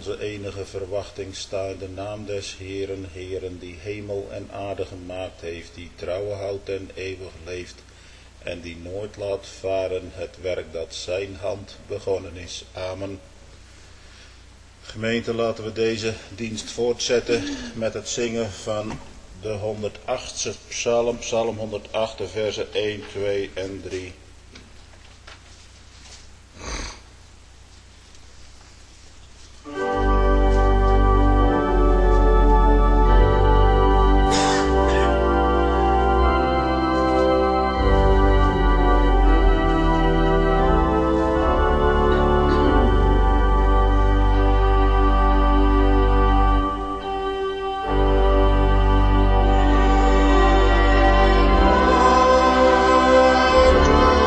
onze enige verwachting sta in de naam des Heeren, Heeren, die hemel en aarde gemaakt heeft, die trouwen houdt en eeuwig leeft, en die nooit laat varen het werk dat zijn hand begonnen is. Amen. Gemeente, laten we deze dienst voortzetten met het zingen van de 108e psalm, psalm 108, versen 1, 2 en 3. Amen.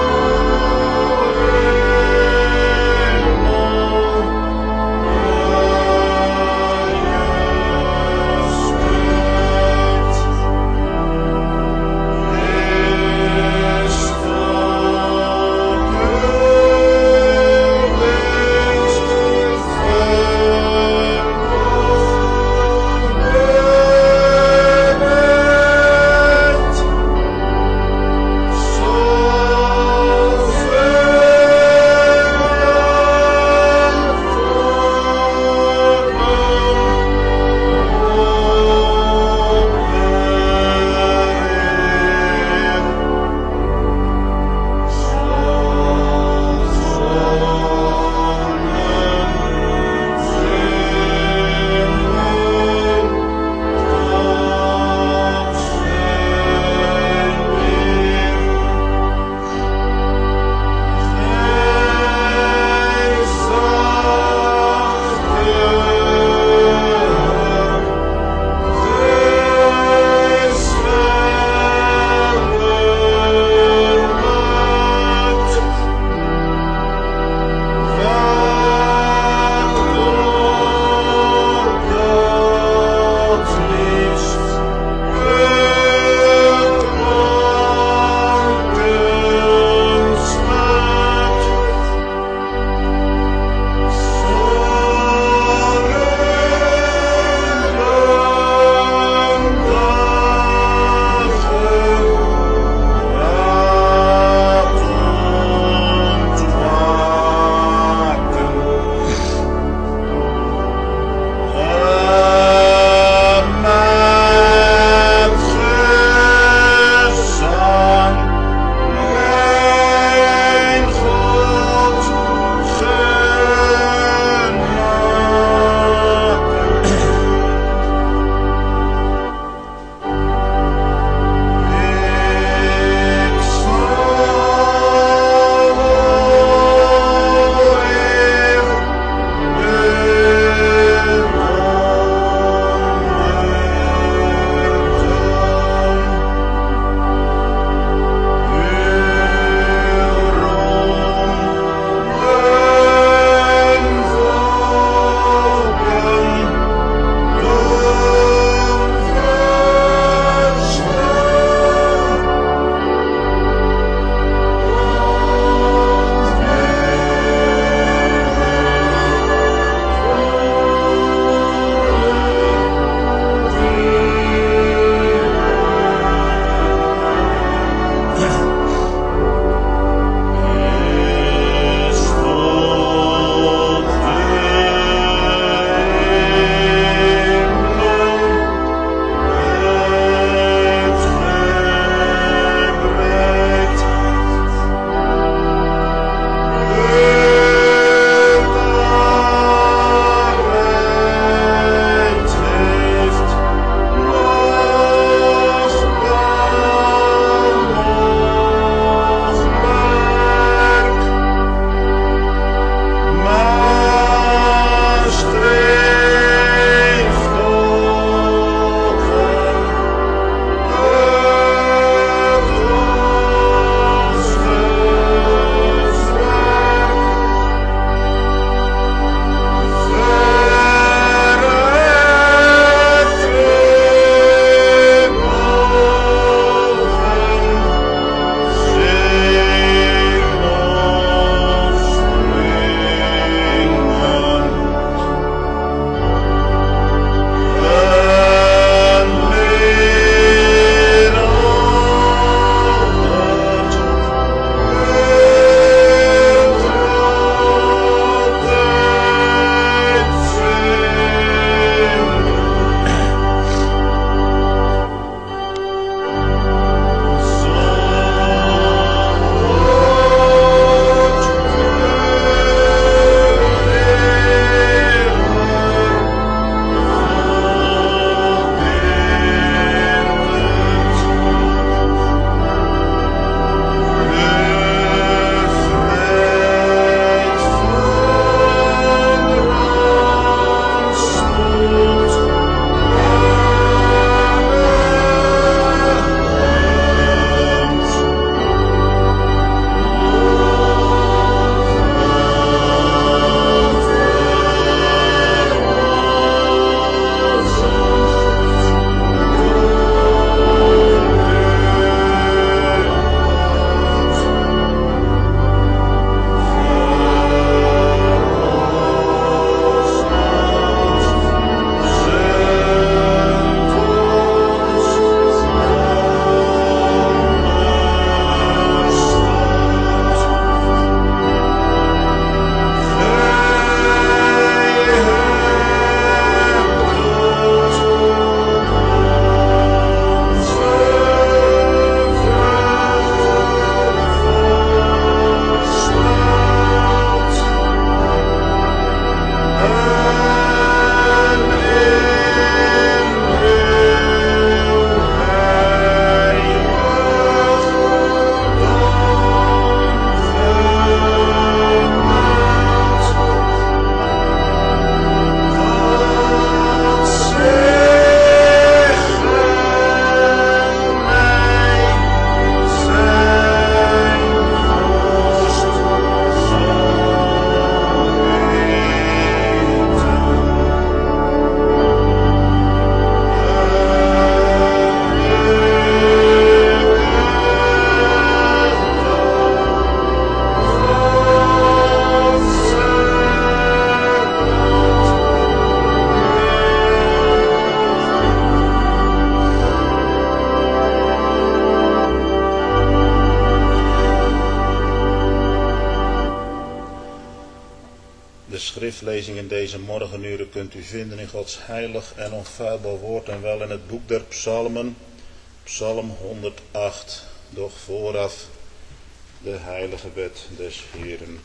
schriftlezing in deze morgenuren kunt u vinden in Gods heilig en onfeilbaar woord en wel in het boek der psalmen, psalm 108, doch vooraf de heilige wet des Heeren.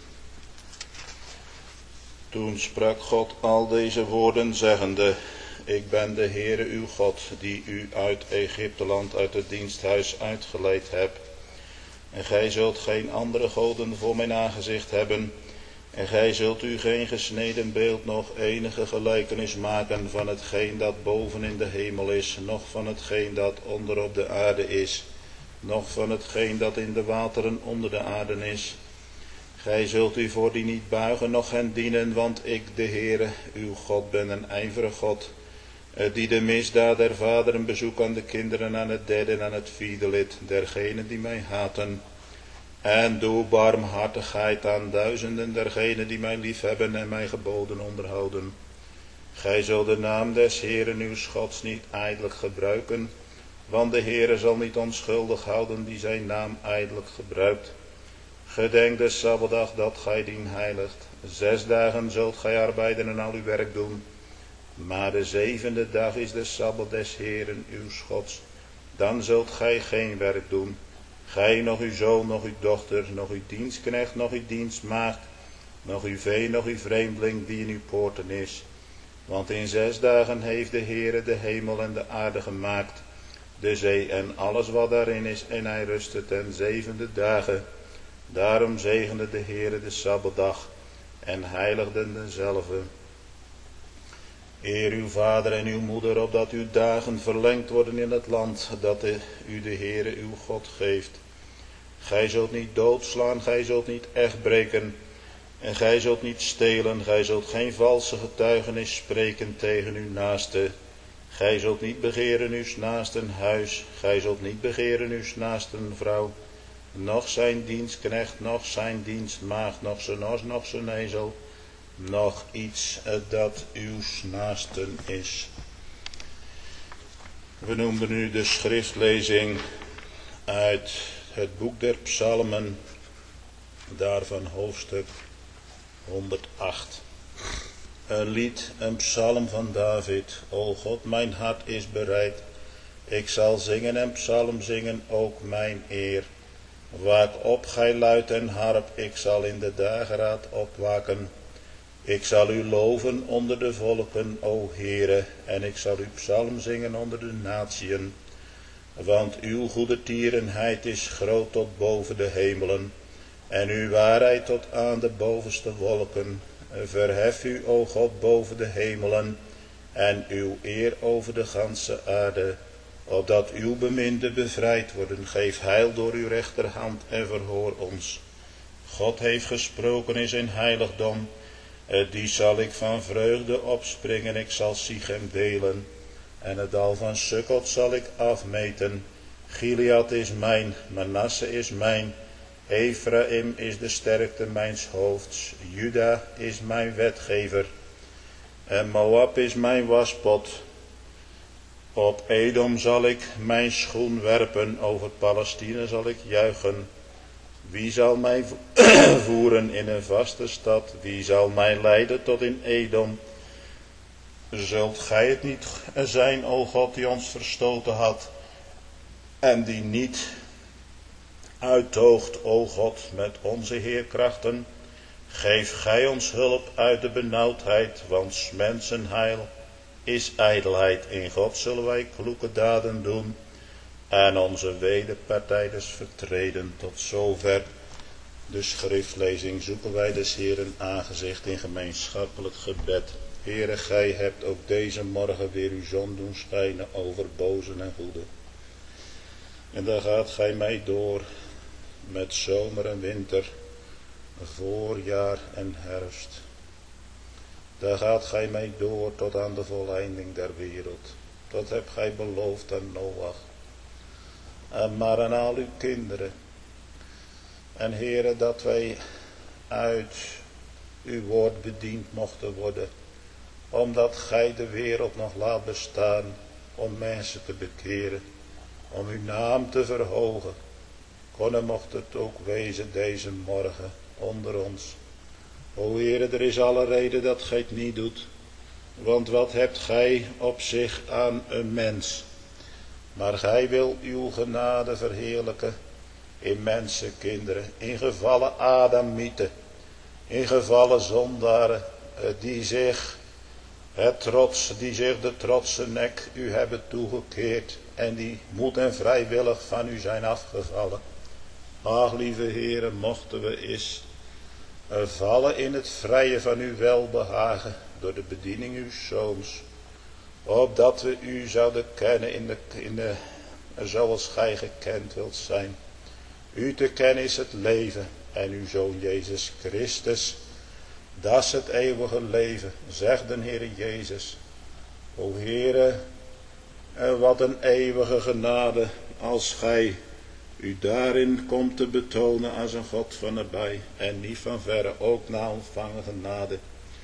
Toen sprak God al deze woorden zeggende, ik ben de Heere uw God, die u uit Egypteland, uit het diensthuis uitgeleid heb. En gij zult geen andere goden voor mijn aangezicht hebben. En gij zult u geen gesneden beeld, nog enige gelijkenis maken van hetgeen dat boven in de hemel is, noch van hetgeen dat onder op de aarde is, noch van hetgeen dat in de wateren onder de aarde is. Gij zult u voor die niet buigen, noch hen dienen, want ik, de Heere, uw God, ben een ijverig God, die de misdaad der vaderen bezoekt aan de kinderen, aan het derde en aan het vierde lid dergenen die mij haten. En doe barmhartigheid aan duizenden dergenen die mij liefhebben en mijn geboden onderhouden. Gij zult de naam des Heeren uw Gods niet ijdelijk gebruiken, want de Heere zal niet onschuldig houden die zijn naam ijdelijk gebruikt. Gedenk de Sabbatdag dat gij dien heiligt. 6 dagen zult gij arbeiden en al uw werk doen. Maar de 7e dag is de Sabbat des Heeren uw Gods. Dan zult gij geen werk doen. Gij, nog uw zoon, nog uw dochter, nog uw dienstknecht, nog uw dienstmaagd, nog uw vee, nog uw vreemdeling die in uw poorten is. Want in 6 dagen heeft de Heere de hemel en de aarde gemaakt, de zee en alles wat daarin is, en hij rustte ten 7e dagen. Daarom zegende de Heere de Sabbatdag en heiligde dezelve. Eer uw vader en uw moeder, opdat uw dagen verlengd worden in het land dat u de Heere uw God geeft. Gij zult niet doodslaan, gij zult niet echt breken, en gij zult niet stelen, gij zult geen valse getuigenis spreken tegen uw naaste. Gij zult niet begeren uw naasten huis, gij zult niet begeren uw naasten vrouw, noch zijn dienstknecht, noch zijn dienstmaagd, noch zijn os, noch zijn ezel, nog iets dat uw naasten is. We noemden nu de schriftlezing uit het boek der psalmen, daarvan hoofdstuk 108. Een lied, een psalm van David. O God, mijn hart is bereid. Ik zal zingen en psalm zingen, ook mijn eer. Waak op, gij luid en harp, ik zal in de dageraad opwaken. Ik zal u loven onder de volken, o Heere, en ik zal uw psalm zingen onder de natieën. Want uw goede tierenheid is groot tot boven de hemelen, en uw waarheid tot aan de bovenste wolken. Verhef u, o God, boven de hemelen, en uw eer over de ganse aarde, opdat uw beminden bevrijd worden. Geef heil door uw rechterhand en verhoor ons. God heeft gesproken in zijn heiligdom, die zal ik van vreugde opspringen, ik zal Sichem delen, en het dal van Sukkot zal ik afmeten. Gilead is mijn, Manasse is mijn, Ephraim is de sterkte mijns hoofds, Juda is mijn wetgever, en Moab is mijn waspot. Op Edom zal ik mijn schoen werpen, over Palestina zal ik juichen. Wie zal mij voeren in een vaste stad? Wie zal mij leiden tot in Edom? Zult gij het niet zijn, o God, die ons verstoten had, en die niet uittoogt, o God, met onze heerkrachten? Geef gij ons hulp uit de benauwdheid, want 's mensen heil is ijdelheid. In God zullen wij kloeke daden doen en onze wederpartijders vertreden. Tot zover de schriftlezing. Zoeken wij des Heeren aangezicht in gemeenschappelijk gebed. Heere, gij hebt ook deze morgen weer uw zon doen schijnen over bozen en goeden. En daar gaat gij mij door met zomer en winter, voorjaar en herfst. Daar gaat gij mij door tot aan de volleinding der wereld. Dat hebt gij beloofd aan Noach. Maar aan al uw kinderen. En Heere, dat wij uit uw woord bediend mochten worden. Omdat gij de wereld nog laat bestaan om mensen te bekeren. Om uw naam te verhogen. Kon mocht het ook wezen deze morgen onder ons. O Heere, er is alle reden dat gij het niet doet. Want wat hebt gij op zich aan een mens? Maar gij wilt uw genade verheerlijken in mensenkinderen, in gevallen Adamieten, in gevallen zondaren, die zich de trotse nek u hebben toegekeerd en die moed en vrijwillig van u zijn afgevallen. Ach, lieve Heere, mochten we eens vallen in het vrije van uw welbehagen door de bediening uw zoons, opdat we u zouden kennen zoals gij gekend wilt zijn. U te kennen is het leven en uw Zoon Jezus Christus, dat is het eeuwige leven, zegt de Heere Jezus. O Heere, wat een eeuwige genade als gij u daarin komt te betonen als een God van nabij en niet van verre, ook na ontvangen genade.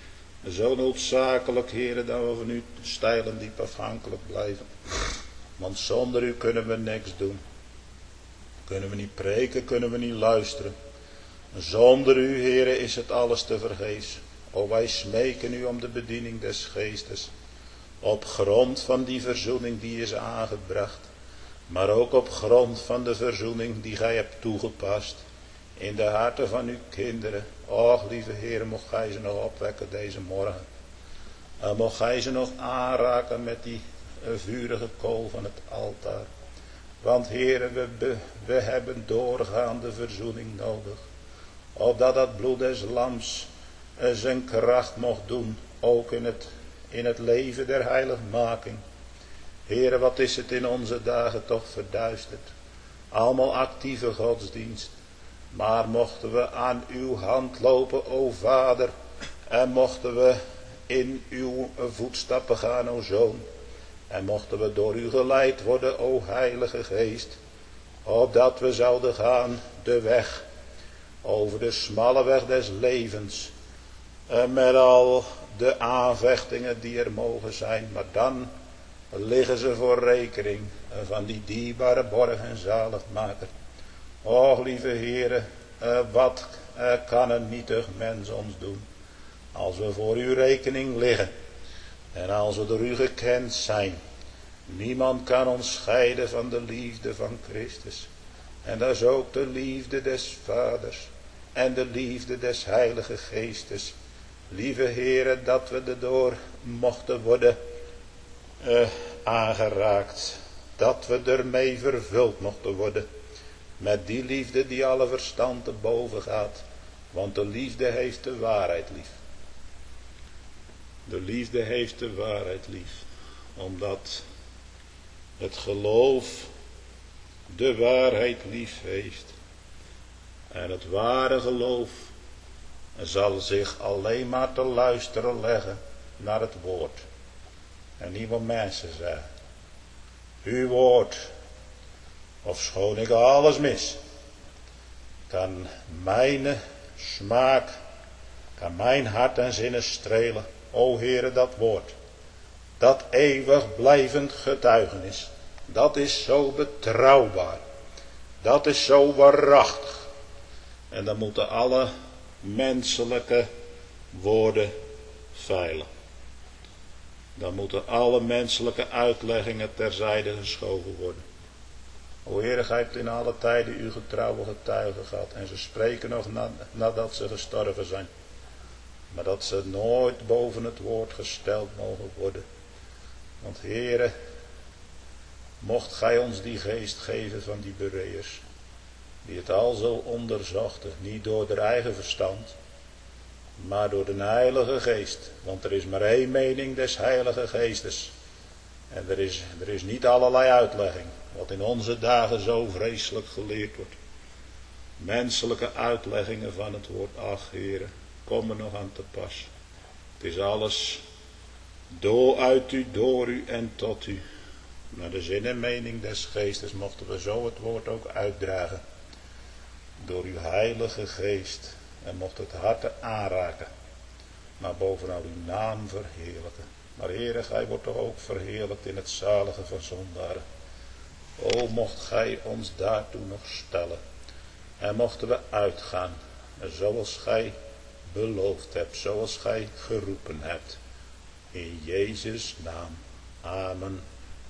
Zo noodzakelijk, Heere, dat we van u steil en diep afhankelijk blijven. Want zonder u kunnen we niks doen. Kunnen we niet preken, kunnen we niet luisteren. Zonder u, Heere, is het alles te vergeefs. O, wij smeken u om de bediening des geestes. Op grond van die verzoening die is aangebracht. Maar ook op grond van de verzoening die gij hebt toegepast. In de harten van uw kinderen. Och, lieve Heere, mocht gij ze nog opwekken deze morgen. En mocht gij ze nog aanraken met die vurige kool van het altaar. Want Heere, we hebben doorgaande verzoening nodig. Opdat dat bloed des lams zijn kracht mocht doen. Ook in het leven der heiligmaking. Heere, wat is het in onze dagen toch verduisterd. Allemaal actieve godsdienst. Maar mochten we aan uw hand lopen, o Vader. En mochten we in uw voetstappen gaan, o Zoon. En mochten we door u geleid worden, o Heilige Geest. Opdat we zouden gaan de weg. Over de smalle weg des levens. En met al de aanvechtingen die er mogen zijn. Maar dan liggen ze voor rekening van die dierbare borg en zaligmaker. Och, lieve Heere, wat kan een nietig mens ons doen. Als we voor uw rekening liggen. En als we door u gekend zijn. Niemand kan ons scheiden van de liefde van Christus. En dat is ook de liefde des Vaders. En de liefde des Heilige Geestes. Lieve Heere, dat we erdoor mochten worden aangeraakt. Dat we ermee vervuld mochten worden. Met die liefde die alle verstand te boven gaat. Want de liefde heeft de waarheid lief. De liefde heeft de waarheid lief. Omdat het geloof de waarheid lief heeft. En het ware geloof zal zich alleen maar te luisteren leggen naar het woord. En niet wat mensen zeggen. Uw woord, ofschoon ik alles mis, kan mijn smaak, kan mijn hart en zinnen strelen. O Heere, dat woord, dat eeuwig blijvend getuigenis, dat is zo betrouwbaar, dat is zo waarachtig. En dan moeten alle menselijke woorden veilen. Dan moeten alle menselijke uitleggingen terzijde geschoven worden. O Heere, gij hebt in alle tijden uw getrouwe getuigen gehad. En ze spreken nog nadat ze gestorven zijn. Maar dat ze nooit boven het woord gesteld mogen worden. Want Heere, mocht gij ons die geest geven van die bereërs. Die het al zo onderzochten. Niet door hun eigen verstand. Maar door de Heilige Geest. Want er is maar één mening des Heilige Geestes. En er is niet allerlei uitlegging. Wat in onze dagen zo vreselijk geleerd wordt. Menselijke uitleggingen van het woord. Ach, Heere, kom er nog aan te pas. Het is alles uit u, door u en tot u. Naar de zin en mening des Geestes mochten we zo het woord ook uitdragen. Door uw Heilige Geest. En mocht het harte aanraken. Maar bovenal uw naam verheerlijken. Maar Heere, gij wordt toch ook verheerlijkt in het zalige van zondaren. O, mocht gij ons daartoe nog stellen. En mochten we uitgaan. Zoals gij beloofd hebt, zoals gij geroepen hebt. In Jezus' naam. Amen.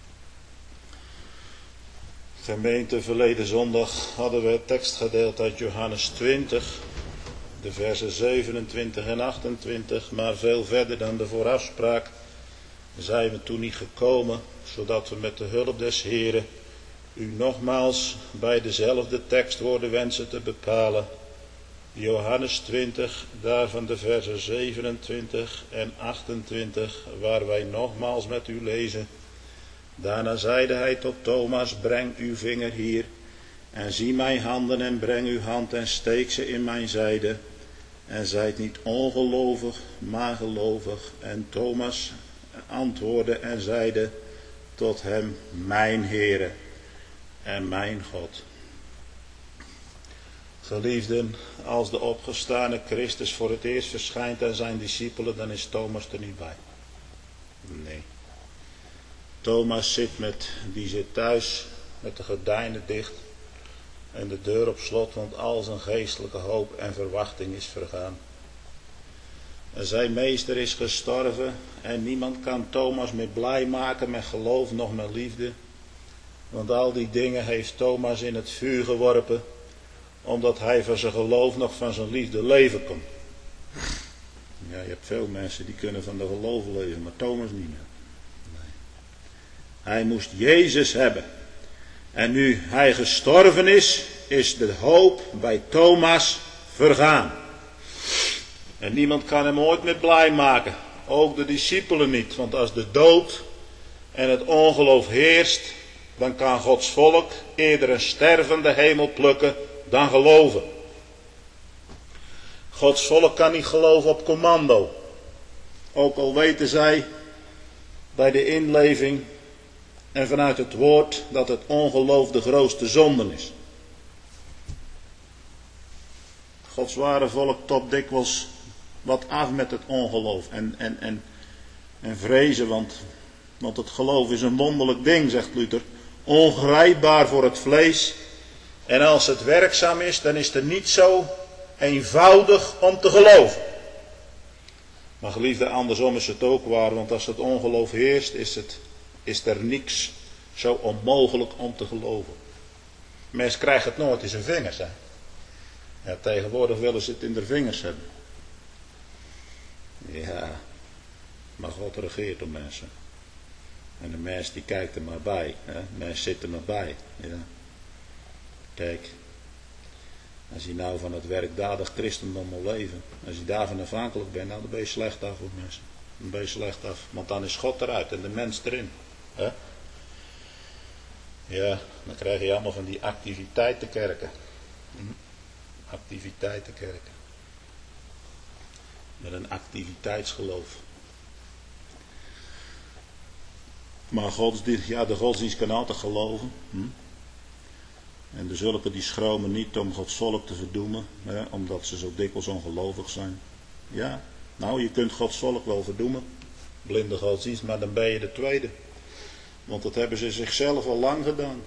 Gemeente, verleden zondag hadden we het tekstgedeelte uit Johannes 20, de versen 27 en 28, maar veel verder dan de voorafspraak zijn we toen niet gekomen, zodat we met de hulp des Heren u nogmaals bij dezelfde tekstwoorden wensen te bepalen. Johannes 20, daarvan de versen 27 en 28, waar wij nogmaals met u lezen. Daarna zeide hij tot Thomas, breng uw vinger hier en zie mijn handen en breng uw hand en steek ze in mijn zijde. En zijt niet ongelovig, maar gelovig. En Thomas antwoordde en zeide tot hem, mijn Heere en mijn God. Geliefden, als de opgestane Christus voor het eerst verschijnt aan zijn discipelen, dan is Thomas er niet bij. Nee. Thomas zit thuis met de gordijnen dicht en de deur op slot, want al zijn geestelijke hoop en verwachting is vergaan. En zijn meester is gestorven en niemand kan Thomas meer blij maken met geloof nog met liefde. Want al die dingen heeft Thomas in het vuur geworpen, omdat hij van zijn geloof nog van zijn liefde leven kon. Ja, je hebt veel mensen die kunnen van de geloof leven, maar Thomas niet meer. Nee. Hij moest Jezus hebben. En nu hij gestorven is de hoop bij Thomas vergaan. En niemand kan hem ooit meer blij maken. Ook de discipelen niet. Want als de dood en het ongeloof heerst, dan kan Gods volk eerder een stervende hemel plukken dan geloven. Gods volk kan niet geloven op commando. Ook al weten zij bij de inleving en vanuit het woord dat het ongeloof de grootste zonde is. Gods ware volk topt dikwijls wat af met het ongeloof en vrezen, want het geloof is een wonderlijk ding, zegt Luther. Ongrijpbaar voor het vlees. En als het werkzaam is, dan is het niet zo eenvoudig om te geloven. Maar geliefde, andersom is het ook waar, want als het ongeloof heerst, is er niks zo onmogelijk om te geloven. Mensen krijgen het nooit in zijn vingers. Hè? Ja, tegenwoordig willen ze het in de vingers hebben. Ja, maar God regeert op mensen. En de mens die kijkt er maar bij. Hè? De mens zit er maar bij. Ja. Kijk, als je nou van het werkdadig christendom wil leven, als je daarvan afhankelijk bent, nou, dan ben je slecht af, hoor mensen. Dan ben je slecht af, want dan is God eruit en de mens erin. Hè? Ja, dan krijg je allemaal van die activiteitenkerken. Activiteitenkerken. Met een activiteitsgeloof. Maar de godsdienst kan altijd geloven. En de zulken die schromen niet om Gods volk te verdoemen, omdat ze zo dikwijls ongelovig zijn. Ja, nou, je kunt Gods volk wel verdoemen, blinde godsdienst, maar dan ben je de tweede. Want dat hebben ze zichzelf al lang gedaan.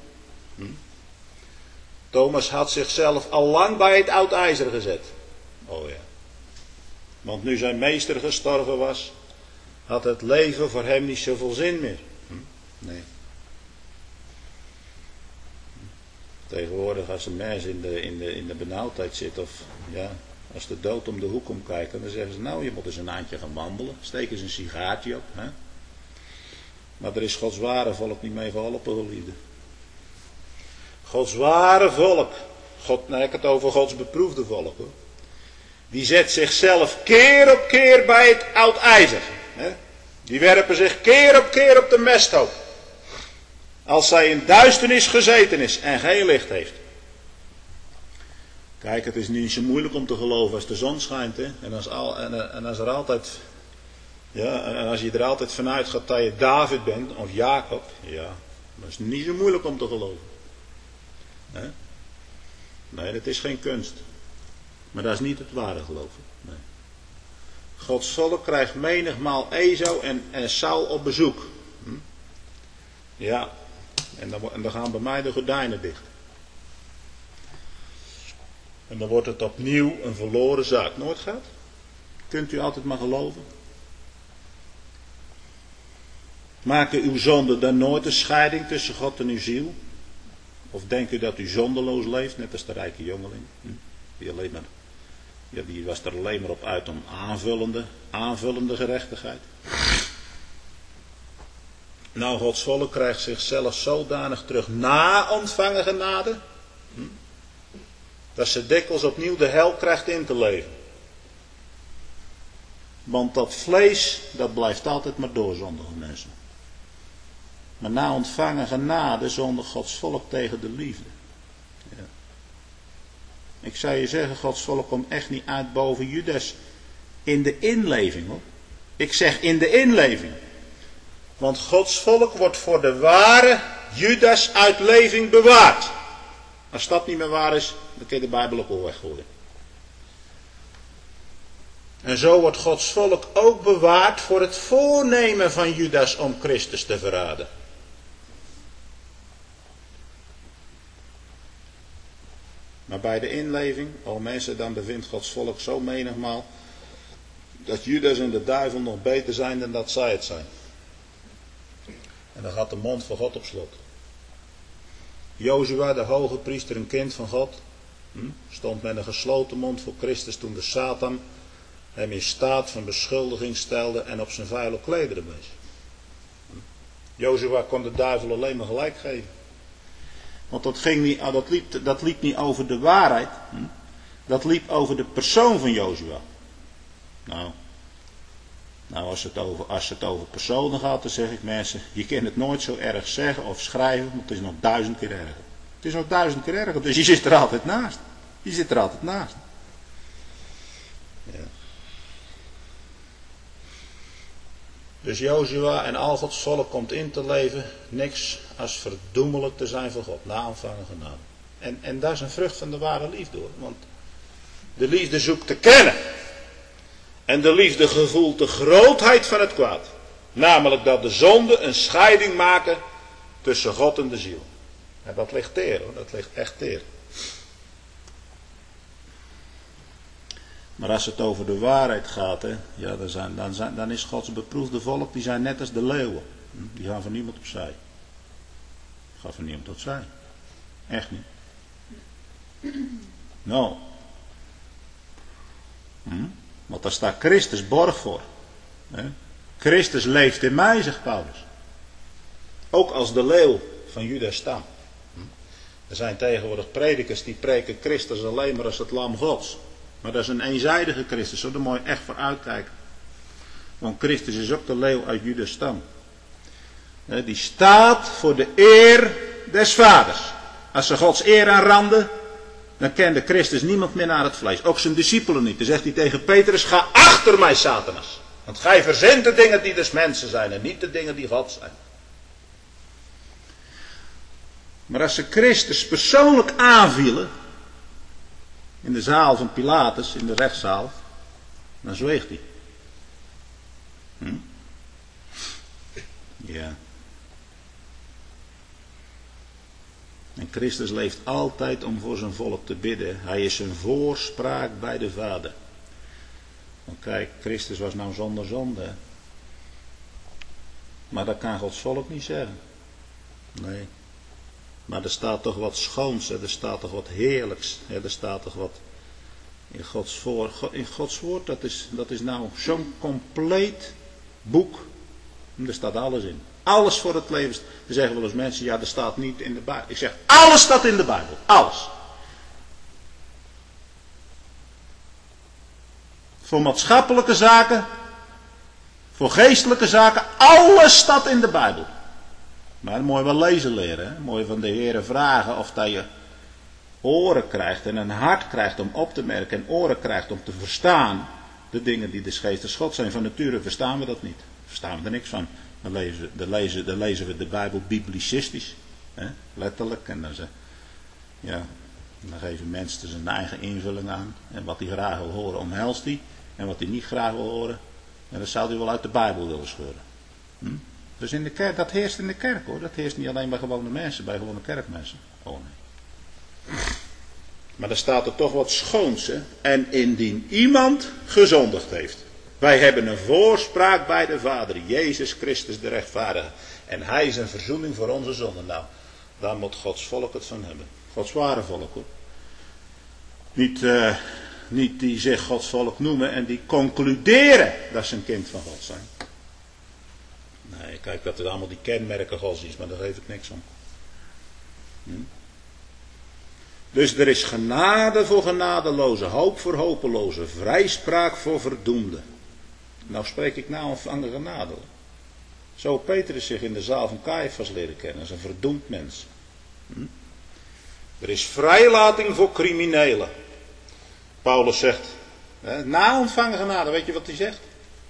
Thomas had zichzelf al lang bij het oud ijzer gezet. Oh ja. Want nu zijn meester gestorven was, had het leven voor hem niet zoveel zin meer. Nee. Tegenwoordig als een mens in de benauwdheid zit, of ja, als de dood om de hoek komt kijken, dan zeggen ze, nou, je moet eens een eindje gaan wandelen, steek eens een sigaartje op. Hè? Maar er is Gods ware volk niet mee geholpen, geliefde. Gods ware volk, ik heb het over Gods beproefde volk, hoor. Die zet zichzelf keer op keer bij het oud ijzer. Hè? Die werpen zich keer op keer op de mesthoop. Als zij in duisternis gezeten is en geen licht heeft. Kijk, het is niet zo moeilijk om te geloven als de zon schijnt. Hè? En als je er altijd vanuit gaat dat je David bent, of Jacob. Ja, dat is niet zo moeilijk om te geloven. Hè? Nee, dat is geen kunst. Maar dat is niet het ware geloven. Nee. Gods volk krijgt menigmaal Esau en Saul op bezoek. Ja, en dan gaan bij mij de gordijnen dicht. En dan wordt het opnieuw een verloren zaak. Nooit gaat? Kunt u altijd maar geloven. Maken uw zonden dan nooit een scheiding tussen God en uw ziel? Of denkt u dat u zondeloos leeft, net als de rijke jongeling? Die was er alleen maar op uit om aanvullende gerechtigheid. Nou, Gods volk krijgt zichzelf zodanig terug na ontvangen genade, dat ze dikwijls opnieuw de hel krijgt in te leven. Want dat vlees, dat blijft altijd maar doorzondigen, mensen. Maar na ontvangen genade zondigt Gods volk tegen de liefde. Ja. Ik zou je zeggen, Gods volk komt echt niet uit boven Judas in de inleving, hoor. Ik zeg in de inleving. Want Gods volk wordt voor de ware Judas uitleving bewaard. Als dat niet meer waar is, dan kun je de Bijbel ook al weggooien. En zo wordt Gods volk ook bewaard voor het voornemen van Judas om Christus te verraden. Maar bij de inleving, mensen, dan bevindt Gods volk zo menigmaal dat Judas en de duivel nog beter zijn dan dat zij het zijn. En dan gaat de mond van God op slot. Jozua, de hoge priester, een kind van God, stond met een gesloten mond voor Christus toen de Satan hem in staat van beschuldiging stelde en op zijn vuile klederen wees. Jozua kon de duivel alleen maar gelijk geven. Want dat liep niet over de waarheid. Dat liep over de persoon van Jozua. Nou, als het over personen gaat, dan zeg ik mensen, je kunt het nooit zo erg zeggen of schrijven, want het is nog 1000 keer erger. Het is nog 1000 keer erger, dus je zit er altijd naast. Ja. Dus Jozua en al Gods volk komt in te leven, niks als verdoemelijk te zijn voor God, na ontvangen genade. En dat is een vrucht van de ware liefde, hoor. Want de liefde zoekt te kennen. En de liefde gevoelt de grootheid van het kwaad. Namelijk dat de zonden een scheiding maken tussen God en de ziel. En dat ligt teer, hoor. Dat ligt echt teer. Maar als het over de waarheid gaat, ja, dan is Gods beproefde volk, die zijn net als de leeuwen. Die gaan van niemand opzij. Gaat van niemand opzij. Echt niet. Nou. Want daar staat Christus borg voor. Christus leeft in mij, zegt Paulus. Ook als de leeuw van Judas stam. Er zijn tegenwoordig predikers die preken Christus alleen maar als het lam Gods. Maar dat is een eenzijdige Christus, zo daar moet je echt voor uitkijken. Want Christus is ook de leeuw uit Judas stam. Die staat voor de eer des vaders. Als ze Gods eer aanranden, dan kende Christus niemand meer naar het vlees. Ook zijn discipelen niet. Dan zegt hij tegen Petrus, ga achter mij, Satanas. Want gij verzint de dingen die des mensen zijn en niet de dingen die God zijn. Maar als ze Christus persoonlijk aanvielen, in de zaal van Pilatus, in de rechtszaal, dan zweeg hij. Ja. En Christus leeft altijd om voor zijn volk te bidden. Hij is een voorspraak bij de Vader. Want kijk, Christus was nou zonder zonde. Maar dat kan Gods volk niet zeggen. Nee. Maar er staat toch wat schoons, er staat toch wat heerlijks, er staat toch wat in Gods woord, dat is nou zo'n compleet boek. Er staat alles in. Alles voor het leven. Er zeggen wel eens mensen, ja, er staat niet in de Bijbel. Ik zeg, alles staat in de Bijbel. Alles. Voor maatschappelijke zaken, voor geestelijke zaken, alles staat in de Bijbel. Maar dan moet je wel lezen leren. Hè? Moet je van de Heere vragen of dat je oren krijgt en een hart krijgt om op te merken en oren krijgt om te verstaan de dingen die des geestes God zijn. Van nature verstaan we dat niet. Verstaan we er niks van. Dan lezen we de Bijbel biblicistisch. Hè? Letterlijk. En dan geven mensen zijn eigen invulling aan. En wat hij graag wil horen omhelst hij. En wat hij niet graag wil horen, en dat zou hij wel uit de Bijbel willen scheuren. Dus in de kerk, dat heerst in de kerk, hoor. Dat heerst niet alleen bij gewone mensen, bij gewone kerkmensen. Oh nee. Maar dan staat er toch wat schoons. Hè? En indien iemand gezondigd heeft. Wij hebben een voorspraak bij de Vader. Jezus Christus de rechtvaardige. En hij is een verzoening voor onze zonden. Nou, daar moet Gods volk het van hebben. Gods ware volk hoor. Niet die zich Gods volk noemen en die concluderen dat ze een kind van God zijn. Nee, kijk, dat is allemaal die kenmerken godsdienst, maar daar geef ik niks om. Dus er is genade voor genadelozen, hoop voor hopelozen, vrijspraak voor verdoemden. Nou spreek ik nou ontvangen genade. Zo Petrus zich in de zaal van Caiaphas leren kennen, als een verdoemd mens. Er is vrijlating voor criminelen. Paulus zegt, na ontvangen genade, weet je wat hij zegt?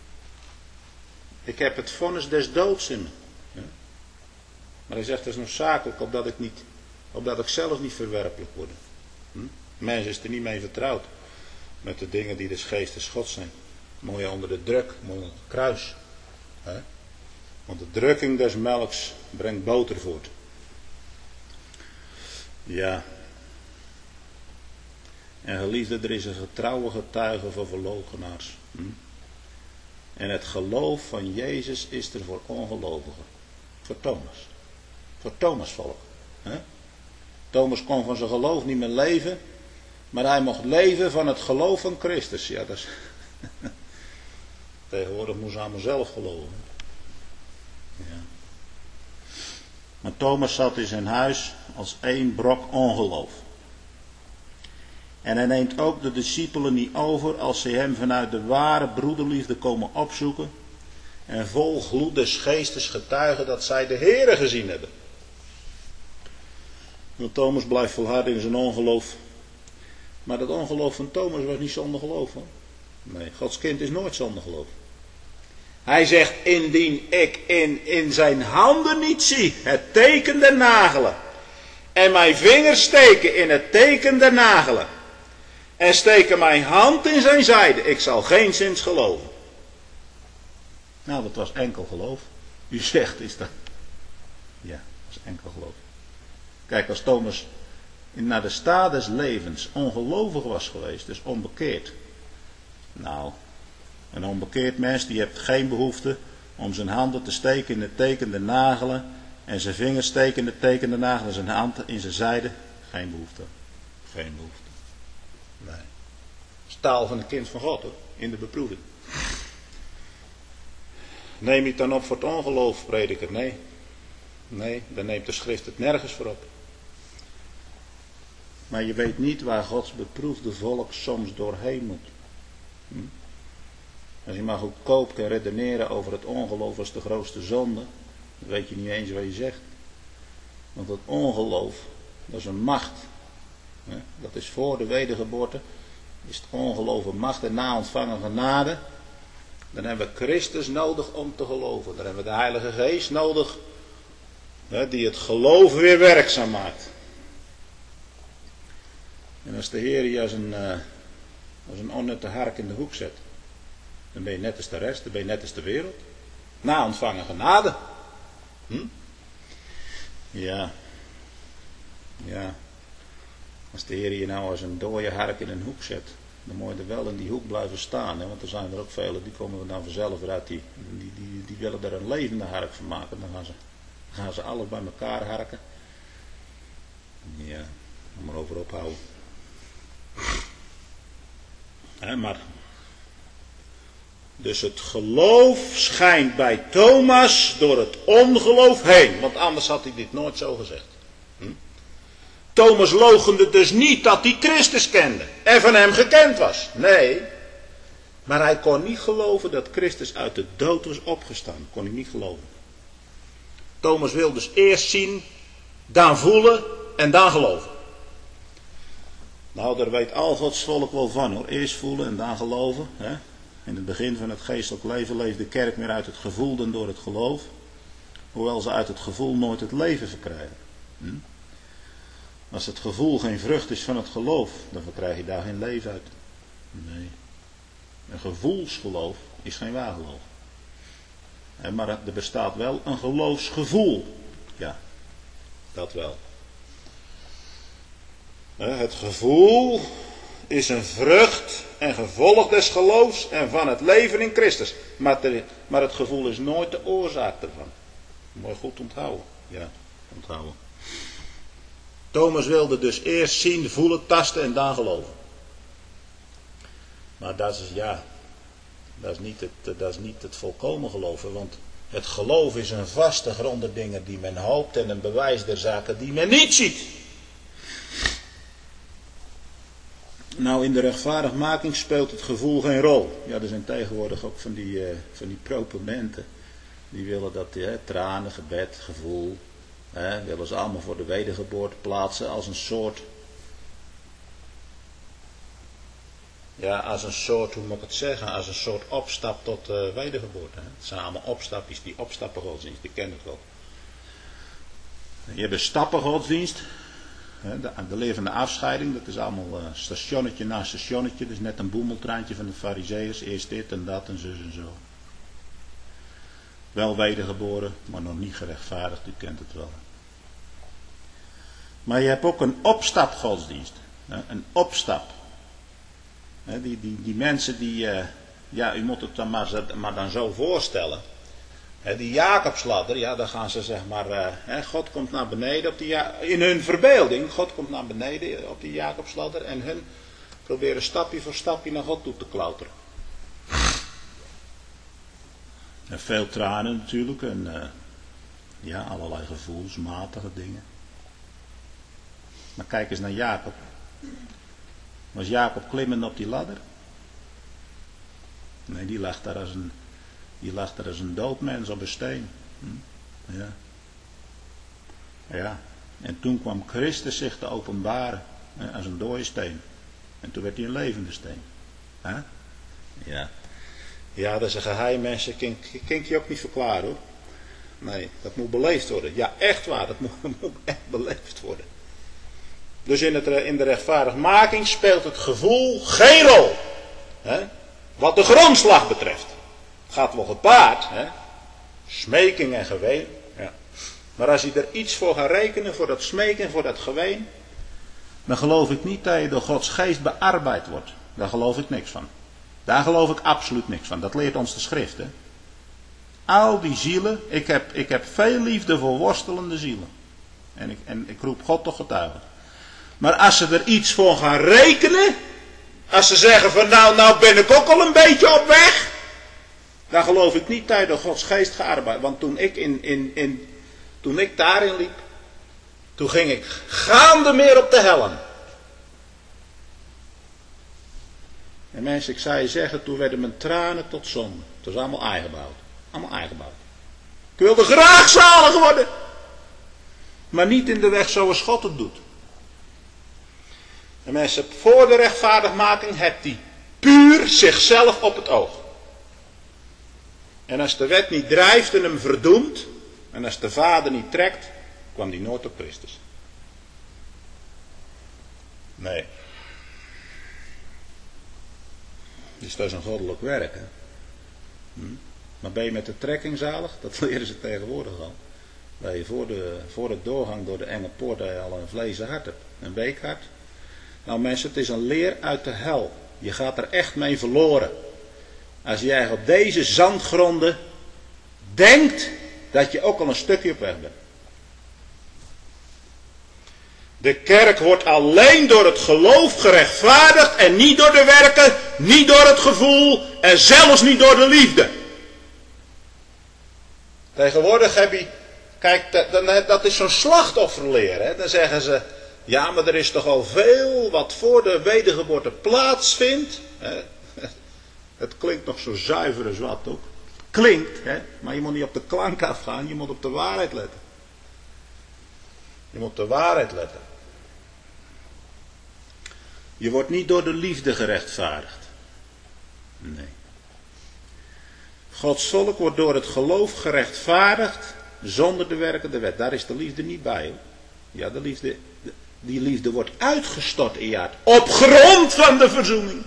Ik heb het vonnis des doods in me. Maar hij zegt, het is noodzakelijk opdat ik zelf niet verwerpelijk word. Mens is er niet mee vertrouwd met de dingen die des geestes Gods zijn. Moet je onder de druk, moet je onder het kruis. Want de drukking des melks brengt boter voort. Ja. En geliefde, er is een getrouwe getuige voor verloochenaars. En het geloof van Jezus is er voor ongelovigen. Voor Thomas. Voor Thomas volk. Thomas kon van zijn geloof niet meer leven. Maar hij mocht leven van het geloof van Christus. Ja, dat is... Tegenwoordig moest hij allemaal zelf geloven. Ja. Maar Thomas zat in zijn huis als één brok ongeloof. En hij neemt ook de discipelen niet over als ze hem vanuit de ware broederliefde komen opzoeken. En vol gloed des geestes getuigen dat zij de Heere gezien hebben. Want Thomas blijft volharden in zijn ongeloof. Maar dat ongeloof van Thomas was niet zonder geloof hoor. Nee, Gods kind is nooit zonder geloof. Hij zegt, indien ik in zijn handen niet zie het teken der nagelen. En mijn vingers steken in het teken der nagelen. En steken mijn hand in zijn zijde. Ik zal geen zins geloven. Nou, dat was enkel geloof. U zegt, is dat. Ja, dat is enkel geloof. Kijk, als Thomas naar de staat des levens ongelovig was geweest, dus onbekeerd. Nou, een onbekeerd mens die heeft geen behoefte om zijn handen te steken in het teken der nagelen. En zijn vingers steken in het teken der nagelen en zijn hand in zijn zijde. Geen behoefte. Geen behoefte. Nee. Staal van het kind van God hoor, in de beproeving. Neem je het dan op voor het ongeloof, prediker? Nee. Nee, dan neemt de schrift het nergens voor op. Maar je weet niet waar Gods beproefde volk soms doorheen moet. Als je maar goedkoop kan redeneren over het ongeloof als de grootste zonde, dan weet je niet eens wat je zegt. Want het ongeloof, dat is een macht. Dat is voor de wedergeboorte, is het ongeloof een macht en na ontvangen genade. Dan hebben we Christus nodig om te geloven. Dan hebben we de Heilige Geest nodig, die het geloof weer werkzaam maakt. En als de Heer je als een onnutte hark in de hoek zet, dan ben je net als de rest, dan ben je net als de wereld. Na ontvangen genade. Ja. Ja. Als de Heer je nou als een dode hark in een hoek zet, dan moet je er wel in die hoek blijven staan. Hè? Want er zijn er ook velen, die komen er dan vanzelf weer uit, die willen er een levende hark van maken. Dan gaan ze alles bij elkaar harken. Ja, dan maar over ophouden. Maar dus het geloof schijnt bij Thomas door het ongeloof heen. Want anders had hij dit nooit zo gezegd. Thomas loochende dus niet dat hij Christus kende. En van hem gekend was. Nee. Maar hij kon niet geloven dat Christus uit de dood was opgestaan. Kon hij niet geloven. Thomas wil dus eerst zien, dan voelen en dan geloven. Nou, daar weet al Gods volk wel van hoor. Eerst voelen en dan geloven. Hè? In het begin van het geestelijk leven leeft de kerk meer uit het gevoel dan door het geloof. Hoewel ze uit het gevoel nooit het leven verkrijgen. Als het gevoel geen vrucht is van het geloof, dan verkrijg je daar geen leven uit. Nee. Een gevoelsgeloof is geen waar geloof. Maar er bestaat wel een geloofsgevoel. Ja, dat wel. Het gevoel is een vrucht en gevolg des geloofs en van het leven in Christus. Maar het gevoel is nooit de oorzaak ervan. Mooi goed onthouden. Ja, onthouden. Thomas wilde dus eerst zien, voelen, tasten en dan geloven. Maar dat is niet het volkomen geloven. Want het geloof is een vaste grond der dingen die men hoopt en een bewijs der zaken die men niet ziet. Nou, in de rechtvaardigmaking speelt het gevoel geen rol. Ja, er zijn tegenwoordig ook van die proponenten. Die willen dat tranen, gebed, gevoel, willen ze allemaal voor de wedergeboorte plaatsen als een soort, hoe moet ik het zeggen, als een soort opstap tot wedergeboorte. Het zijn allemaal opstapjes, die opstappengodsdienst, die ken ik wel. Je hebt een stappengodsdienst. De levende afscheiding, dat is allemaal stationnetje na stationnetje. Dat is net een boemeltreintje van de farizeeërs. Eerst dit en dat en zus en zo. Wel wedergeboren, maar nog niet gerechtvaardigd. U kent het wel. Maar je hebt ook een opstapgodsdienst. Een opstap. Die mensen die... u moet het dan maar dan zo voorstellen. Die Jacobsladder, dan gaan ze zeg maar, God komt naar beneden in hun verbeelding, God komt naar beneden op die Jacobsladder en hun proberen stapje voor stapje naar God toe te klauteren. En veel tranen natuurlijk en allerlei gevoelsmatige dingen. Maar kijk eens naar Jacob. Was Jacob klimmend op die ladder? Nee, die lag daar als een dood mens op een steen. Ja. En toen kwam Christus zich te openbaren als een dode steen. En toen werd hij een levende steen. Ja, dat is een geheim, mensen. Kan je ook niet verklaren, hoor. Nee, dat moet beleefd worden. Ja, echt waar. Dat moet echt beleefd worden. Dus in de rechtvaardigmaking speelt het gevoel geen rol. Wat de grondslag betreft. Het gaat wel gepaard, smeking en geween. Ja. Maar als je er iets voor gaat rekenen, voor dat smeken, voor dat geween, dan geloof ik niet dat je door Gods geest bearbeid wordt. Daar geloof ik niks van. Daar geloof ik absoluut niks van. Dat leert ons de schrift. Al die zielen, ik heb veel liefde voor worstelende zielen. En ik roep God tot getuige. Maar als ze er iets voor gaan rekenen, als ze zeggen van nou ben ik ook al een beetje op weg, dan geloof ik niet dat je door Gods geest gearbeid. Want toen ik daarin liep, toen ging ik gaande meer op de helling. En mensen, ik zou je zeggen, toen werden mijn tranen tot zon. Het was allemaal eigenbouwd. Allemaal eigenbouwd. Ik wilde graag zalig worden. Maar niet in de weg zoals God het doet. En mensen, voor de rechtvaardigmaking hebt hij puur zichzelf op het oog. En als de wet niet drijft en hem verdoemt, en als de Vader niet trekt, kwam hij nooit op Christus. Nee. Dus dat is een goddelijk werk. Maar ben je met de trekking zalig? Dat leren ze tegenwoordig al. Dat je voor de doorgang door de enge poort dat je al een vlezen hart hebt. Een week hart. Nou mensen, het is een leer uit de hel. Je gaat er echt mee verloren. Als jij op deze zandgronden denkt dat je ook al een stukje op weg bent. De kerk wordt alleen door het geloof gerechtvaardigd en niet door de werken, niet door het gevoel en zelfs niet door de liefde. Tegenwoordig heb je, kijk, dat is zo'n slachtofferleer. Hè? Dan zeggen ze, ja, maar er is toch al veel wat voor de wedergeboorte plaatsvindt. Hè? Het klinkt nog zo zuiver als wat ook. Klinkt, hè? Maar je moet niet op de klank afgaan, je moet op de waarheid letten. Je moet op de waarheid letten. Je wordt niet door de liefde gerechtvaardigd. Nee. Gods volk wordt door het geloof gerechtvaardigd zonder de werken der wet. Daar is de liefde niet bij, hoor. Ja, die liefde wordt uitgestort in je hart. Op grond van de verzoening.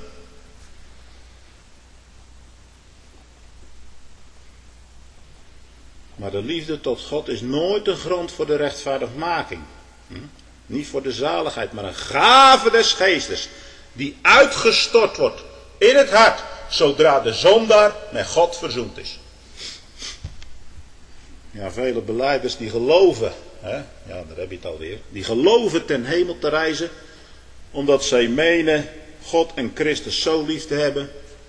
Maar de liefde tot God is nooit een grond voor de rechtvaardigmaking. Niet voor de zaligheid, maar een gave des geestes. Die uitgestort wordt in het hart. Zodra de zondaar met God verzoend is. Ja, vele belijders die geloven. Hè? Ja, daar heb je het alweer. Die geloven ten hemel te reizen. Omdat zij menen God en Christus zo lief te hebben.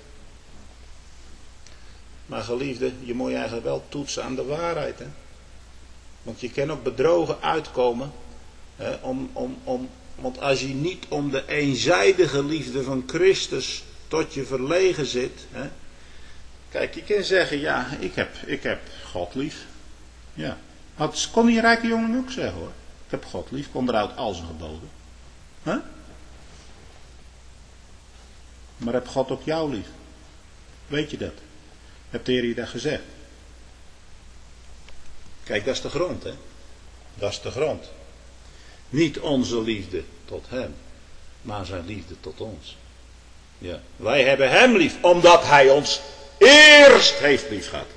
Maar geliefde, je moet je eigenlijk wel toetsen aan de waarheid. Hè? Want je kan ook bedrogen uitkomen. Hè? Want als je niet om de eenzijdige liefde van Christus tot je verlegen zit. Hè? Kijk, je kan zeggen, ja, ik heb God lief. Ja. Dat kon die rijke jongen ook zeggen hoor. Ik heb God lief, ik onderhoud al zijn geboden. Huh? Maar heb God ook jou lief? Weet je dat? Hebt de Heer je dat gezegd? Kijk, dat is de grond, hè? Dat is de grond. Niet onze liefde tot hem, maar zijn liefde tot ons. Ja. Wij hebben hem lief, omdat hij ons eerst heeft lief gehad.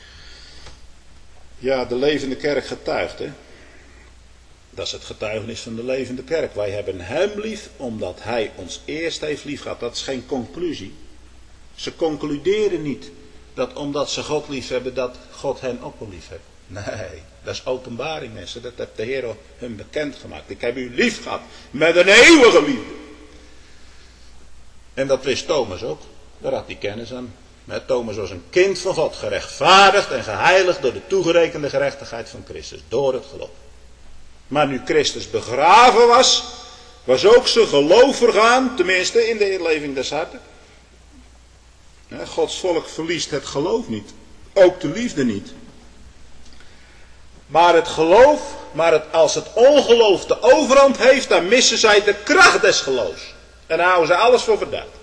Ja, de levende kerk getuigt, hè? Dat is het getuigenis van de levende kerk. Wij hebben hem lief, omdat hij ons eerst heeft lief gehad. Dat is geen conclusie. Ze concluderen niet dat omdat ze God lief hebben, dat God hen ook wel lief heeft. Nee, dat is openbaring, mensen. Dat heeft de Heer hun bekendgemaakt. Ik heb u lief gehad met een eeuwige liefde. En dat wist Thomas ook. Daar had hij kennis aan. Thomas was een kind van God, gerechtvaardigd en geheiligd door de toegerekende gerechtigheid van Christus, door het geloof. Maar nu Christus begraven was ook zijn geloof vergaan, tenminste in de inleving des harten. Gods volk verliest het geloof niet, ook de liefde niet. Maar het geloof, als het ongeloof de overhand heeft, dan missen zij de kracht des geloofs. En dan houden ze alles voor verdacht.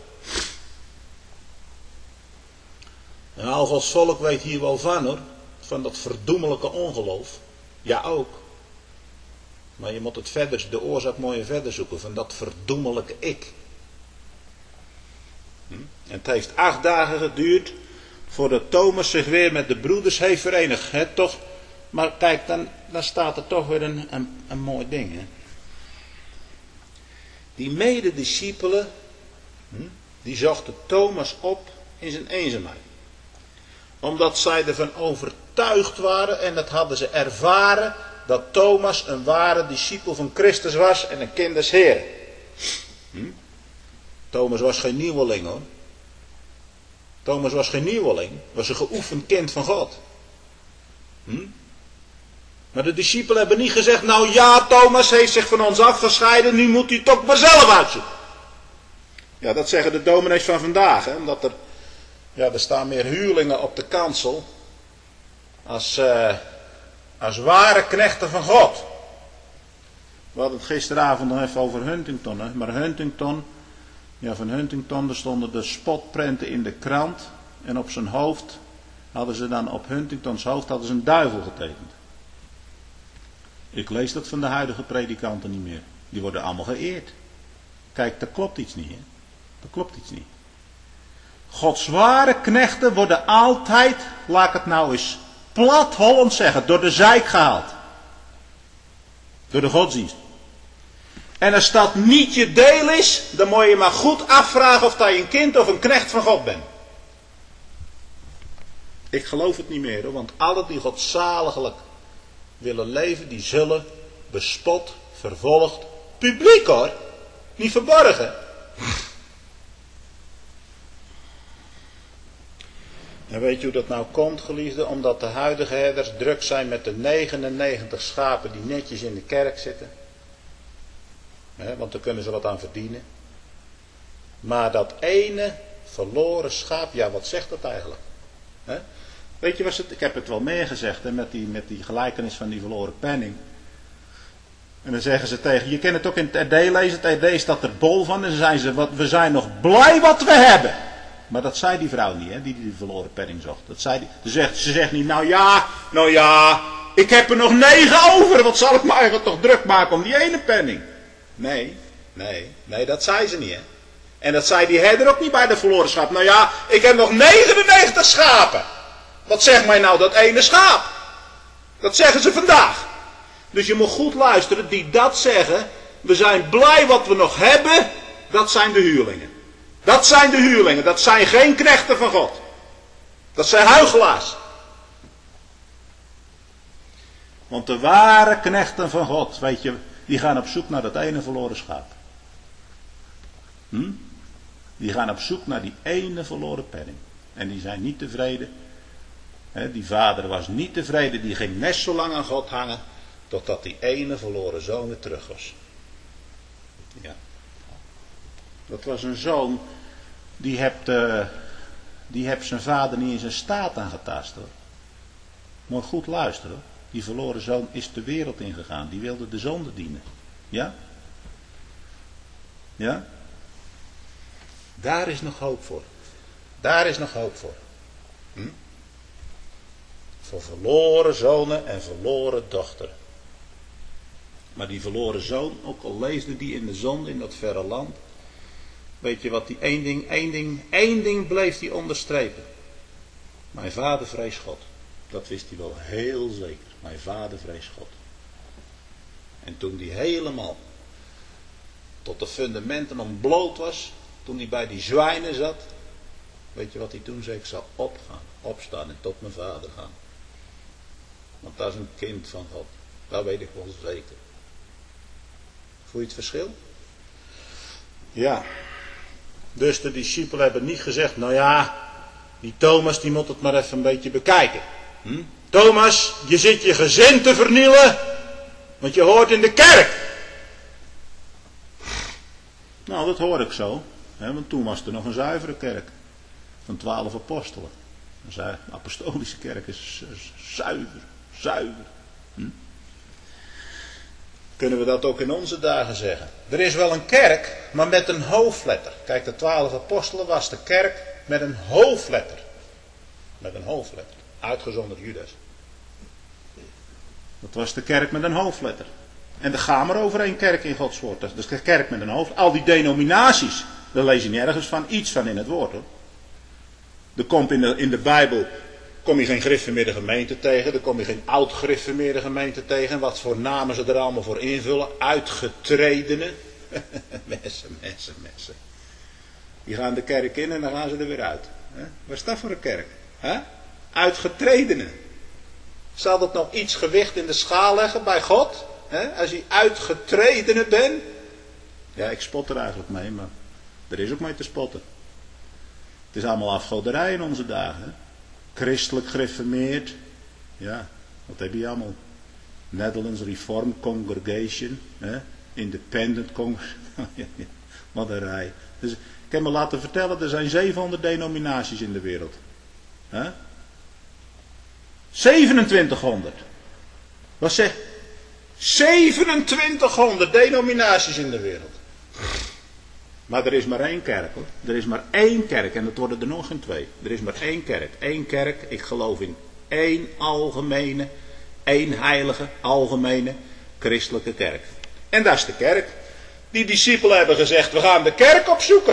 En al Gods volk weet hier wel van hoor. Van dat verdoemelijke ongeloof. Ja ook. Maar je moet het verder, de oorzaak mooier verder zoeken. Van dat verdoemelijke ik. En het heeft 8 dagen geduurd. Voordat Thomas zich weer met de broeders heeft verenigd. He, toch? Maar kijk, dan staat er toch weer een mooi ding. Hè? Die medediscipelen. Die zochten Thomas op in zijn eenzaamheid. Omdat zij ervan overtuigd waren en dat hadden ze ervaren dat Thomas een ware discipel van Christus was en een kind des Heeren. Thomas was geen nieuweling hoor. Thomas was geen nieuweling, was een geoefend kind van God. Maar de discipelen hebben niet gezegd, nou ja, Thomas heeft zich van ons afgescheiden, nu moet hij het toch maar zelf uitzoeken. Ja, dat zeggen de dominees van vandaag, hè, omdat er staan meer huurlingen op de kansel als ware knechten van God. We hadden het gisteravond nog even over Huntington. Hè? Maar Huntington, van Huntington, er stonden de spotprenten in de krant. En op zijn hoofd hadden ze dan, op Huntingtons hoofd hadden ze een duivel getekend. Ik lees dat van de huidige predikanten niet meer. Die worden allemaal geëerd. Kijk, dat klopt iets niet. Hè? Dat klopt iets niet. Gods ware knechten worden altijd, laat ik het nou eens plat Holland zeggen, door de zeik gehaald. Door de godsdienst. En als dat niet je deel is, dan moet je maar goed afvragen of dat je een kind of een knecht van God bent. Ik geloof het niet meer hoor, want alle die godzaliglijk willen leven, die zullen bespot, vervolgd, publiek hoor, niet verborgen. En weet je hoe dat nou komt, geliefde? Omdat de huidige herders druk zijn met de 99 schapen die netjes in de kerk zitten. Want daar kunnen ze wat aan verdienen. Maar dat ene verloren schaap, ja wat zegt dat eigenlijk? Weet je, ik heb het wel meer gezegd met die gelijkenis van die verloren penning. En dan zeggen ze tegen, je kan het ook in het RD lezen, het RD staat er bol van. En dan zijn ze, we zijn nog blij wat we hebben. Maar dat zei die vrouw niet, hè, die verloren penning zocht. Dat zei die, ze zegt niet, nou ja, ik heb er nog 9 over. Wat zal ik me eigenlijk toch druk maken om die ene penning? Nee, dat zei ze niet, hè. En dat zei die herder ook niet bij de verloren schaap. Nou ja, ik heb nog 99 schapen. Wat zegt mij nou dat ene schaap? Dat zeggen ze vandaag. Dus je moet goed luisteren, die dat zeggen, we zijn blij wat we nog hebben, dat zijn de huurlingen. Dat zijn de huurlingen, dat zijn geen knechten van God. Dat zijn huichelaars. Want de ware knechten van God, weet je, die gaan op zoek naar dat ene verloren schaap. Die gaan op zoek naar die ene verloren penning. En die zijn niet tevreden. Die vader was niet tevreden, die ging net zo lang aan God hangen, totdat die ene verloren zoon weer terug was. Ja. Dat was een zoon, die hebt zijn vader niet in zijn staat aangetast, hoor. Moet goed luisteren, hoor. Die verloren zoon is de wereld ingegaan. Die wilde de zonde dienen. Ja? Ja? Daar is nog hoop voor. Daar is nog hoop voor. Voor verloren zonen en verloren dochteren. Maar die verloren zoon, ook al leefde die in de zonde in dat verre land. Weet je wat, die één ding bleef die onderstrepen. Mijn vader vreest God. Dat wist hij wel heel zeker. Mijn vader vreest God. En toen die helemaal tot de fundamenten ontbloot was, toen hij bij die zwijnen zat, weet je wat hij toen zei? Ik zal opstaan en tot mijn vader gaan. Want dat is een kind van God. Dat weet ik wel zeker. Voel je het verschil? Ja. Dus de discipelen hebben niet gezegd, nou ja, die Thomas die moet het maar even een beetje bekijken. Thomas, je zit je gezin te vernielen, want je hoort in de kerk. Nou, dat hoor ik zo. Want toen was er nog een zuivere kerk. Van 12 apostelen. De apostolische kerk is zuiver. Kunnen we dat ook in onze dagen zeggen? Er is wel een kerk, maar met een hoofdletter. Kijk, de 12 apostelen was de kerk met een hoofdletter. Met een hoofdletter. Uitgezonderd Judas. Dat was de kerk met een hoofdletter. En er gaan maar over één kerk in Gods woord. Dat is de kerk met een hoofd. Al die denominaties, daar lees je nergens van iets van in het woord, hoor. Er komt in de Bijbel, kom je geen gereformeerde gemeente tegen. Er kom je geen oud-gereformeerde gemeente tegen. Wat voor namen ze er allemaal voor invullen. Uitgetredenen. Mensen. Die gaan de kerk in en dan gaan ze er weer uit. Wat is dat voor een kerk? Uitgetredenen. Zal dat nog iets gewicht in de schaal leggen bij God? Als je uitgetredene bent? Ja, ik spot er eigenlijk mee, maar er is ook mee te spotten. Het is allemaal afgoderij in onze dagen. Hè? Christelijk gereformeerd. Ja, wat heb je allemaal? Netherlands Reformed Congregation. Independent Congregation. Wat een rij. Dus ik heb me laten vertellen, er zijn 700 denominaties in de wereld. 2700. Wat zeg? 2700 denominaties in de wereld. Maar er is maar één kerk, hoor. Er is maar één kerk en het worden er nog geen twee. Er is maar één kerk. Eén kerk, ik geloof in één algemene, één heilige, algemene, christelijke kerk. En dat is de kerk. Die discipelen hebben gezegd, we gaan de kerk opzoeken.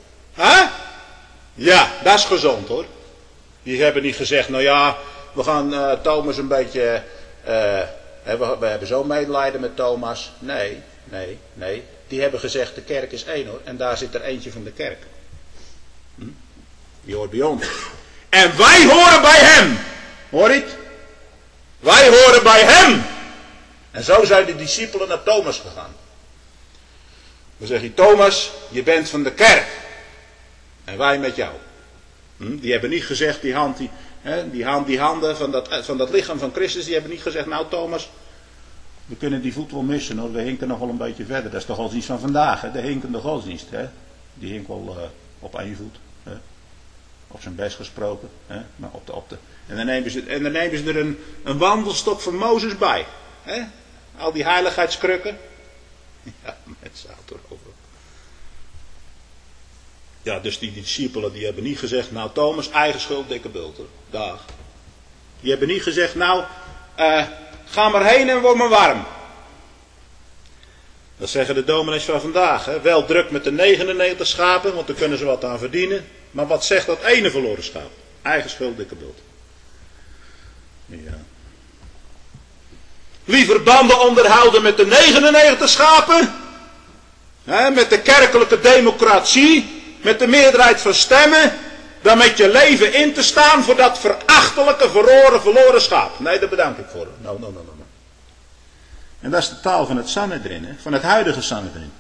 Ja, dat is gezond, hoor. Die hebben niet gezegd, nou ja, we gaan Thomas een beetje... we hebben zo medelijden met Thomas. Nee. Die hebben gezegd, de kerk is één, hoor. En daar zit er eentje van de kerk. Die hoort bij ons. En wij horen bij hem. Hoor je het? Wij horen bij hem. En zo zijn de discipelen naar Thomas gegaan. Dan zeg je, Thomas, je bent van de kerk. En wij met jou. Die hebben niet gezegd, die handen van dat lichaam van Christus, die hebben niet gezegd, nou Thomas, we kunnen die voet wel missen, hoor. We hinken nog wel een beetje verder. Dat is de godsdienst van vandaag, hè? De hinkende godsdienst. Hè? Die hinkt wel op één voet. Hè? Op zijn best gesproken. Hè? Maar en dan nemen ze er een wandelstok van Mozes bij. Hè? Al die heiligheidskrukken. Ja, met zout erover. Ja, dus die discipelen die hebben niet gezegd, nou Thomas, eigen schuld, dikke bult, hoor. Dag. Die hebben niet gezegd, nou, ga maar heen en word maar warm. Dat zeggen de dominees van vandaag. Hè? Wel druk met de 99 schapen, want daar kunnen ze wat aan verdienen. Maar wat zegt dat ene verloren schaap? Eigen schuld, dikke bult. Ja. Liever banden onderhouden met de 99 schapen. Met de kerkelijke democratie. Met de meerderheid van stemmen. Dan met je leven in te staan voor dat verachtelijke verloren schaap. Nee, daar bedank ik voor. No. En dat is de taal van het Sanhedrin. Van het huidige Sanhedrin.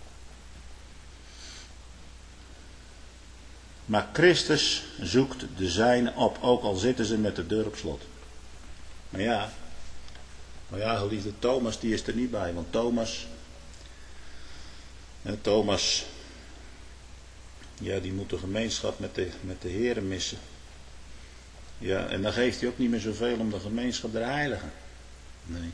Maar Christus zoekt de zijnen op, ook al zitten ze met de deur op slot. Maar ja, geliefde, Thomas die is er niet bij. Want Thomas, ja, die moet de gemeenschap met de Here missen. Ja, en dan geeft hij ook niet meer zoveel om de gemeenschap der heiligen. Nee.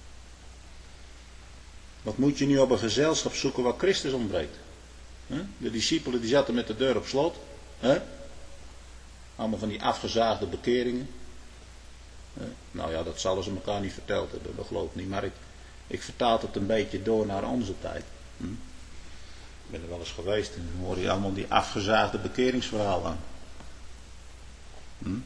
Wat moet je nu op een gezelschap zoeken waar Christus ontbreekt? De discipelen die zaten met de deur op slot. Allemaal van die afgezaagde bekeringen. Nou ja, dat zullen ze elkaar niet verteld hebben, dat geloof ik niet. Maar ik vertaal het een beetje door naar onze tijd. Ik ben er wel eens geweest en dan hoor je allemaal die afgezaagde bekeringsverhalen aan.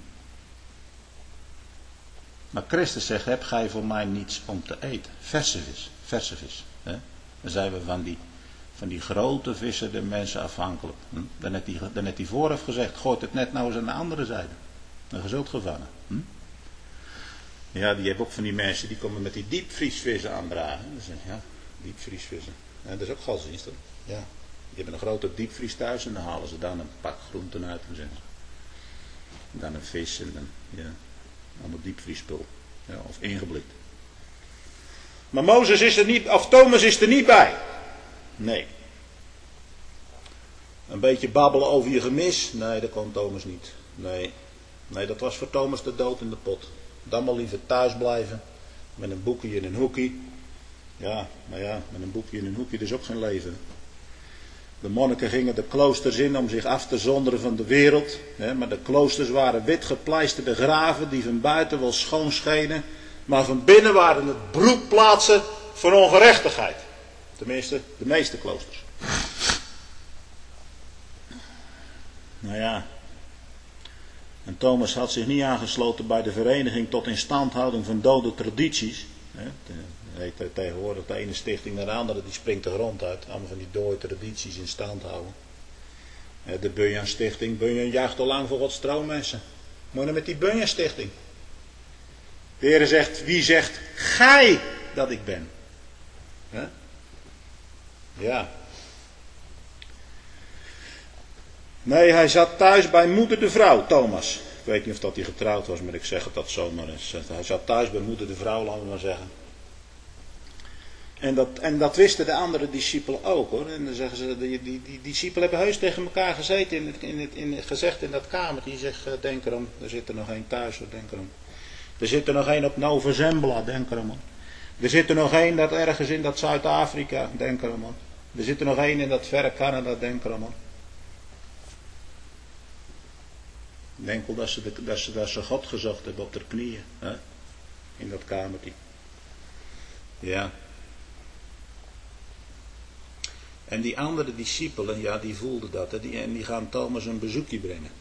Maar Christus zegt, heb gij voor mij niets om te eten? Verse vis. Dan zijn we van die grote vissen de mensen afhankelijk. Dan heeft hij vooraf gezegd, gooit het net nou eens aan de andere zijde. Dan je zult gevangen. Ja, die hebben ook van die mensen die komen met die diepvriesvissen aandragen. Ja, diepvriesvissen. Ja, dat is ook godsdienst. Ja. Die hebben een grote diepvries thuis en dan halen ze dan een pak groenten uit en zeggen ze. En dan een vis en dan, ja, allemaal diepvriespul. Ja, of ingeblikt. Maar Thomas is er niet bij. Nee. Een beetje babbelen over je gemis. Nee, dat kon Thomas niet. Nee, dat was voor Thomas de dood in de pot. Dan maar liever thuis blijven. Met een boekje in een hoekje. Ja, maar ja, met een boekje in een hoekje, dat is ook geen leven. De monniken gingen de kloosters in om zich af te zonderen van de wereld. Maar de kloosters waren wit gepleisterde graven die van buiten wel schoon schenen. Maar van binnen waren het broedplaatsen van ongerechtigheid. Tenminste, de meeste kloosters. Nou ja. En Thomas had zich niet aangesloten bij de vereniging tot instandhouding van dode tradities. Heet tegenwoordig de ene stichting naar de andere, die springt de grond uit. Allemaal van die dode tradities in stand houden. De Bunyan Stichting. Bunyan jaagt al lang voor Gods trouwmensen. Moet je met die Bunyan Stichting. De Heer zegt, wie zegt gij dat ik ben? Ja. Nee, hij zat thuis bij moeder de vrouw, Thomas. Ik weet niet of dat hij getrouwd was, maar ik zeg het dat zomaar eens. Hij zat thuis bij moeder de vrouw, laten we maar zeggen. En dat wisten de andere discipelen ook, hoor. En dan zeggen ze, die discipelen hebben heus tegen elkaar gezeten, gezegd in dat kamer. Die zegt, denk erom, er zit er nog één thuis, hoor, denk erom. Er zit er nog één op Nova Zembla, denk erom, hoor. Er zit er nog één dat ergens in dat Zuid-Afrika, denk erom, hoor. Er zit er nog één in dat verre Canada, denk erom, hoor. Ik denk wel dat ze God gezocht hebben op de knieën, hè? In dat kamertje. Ja. En die andere discipelen, ja, die voelden dat. En die gaan Thomas een bezoekje brengen.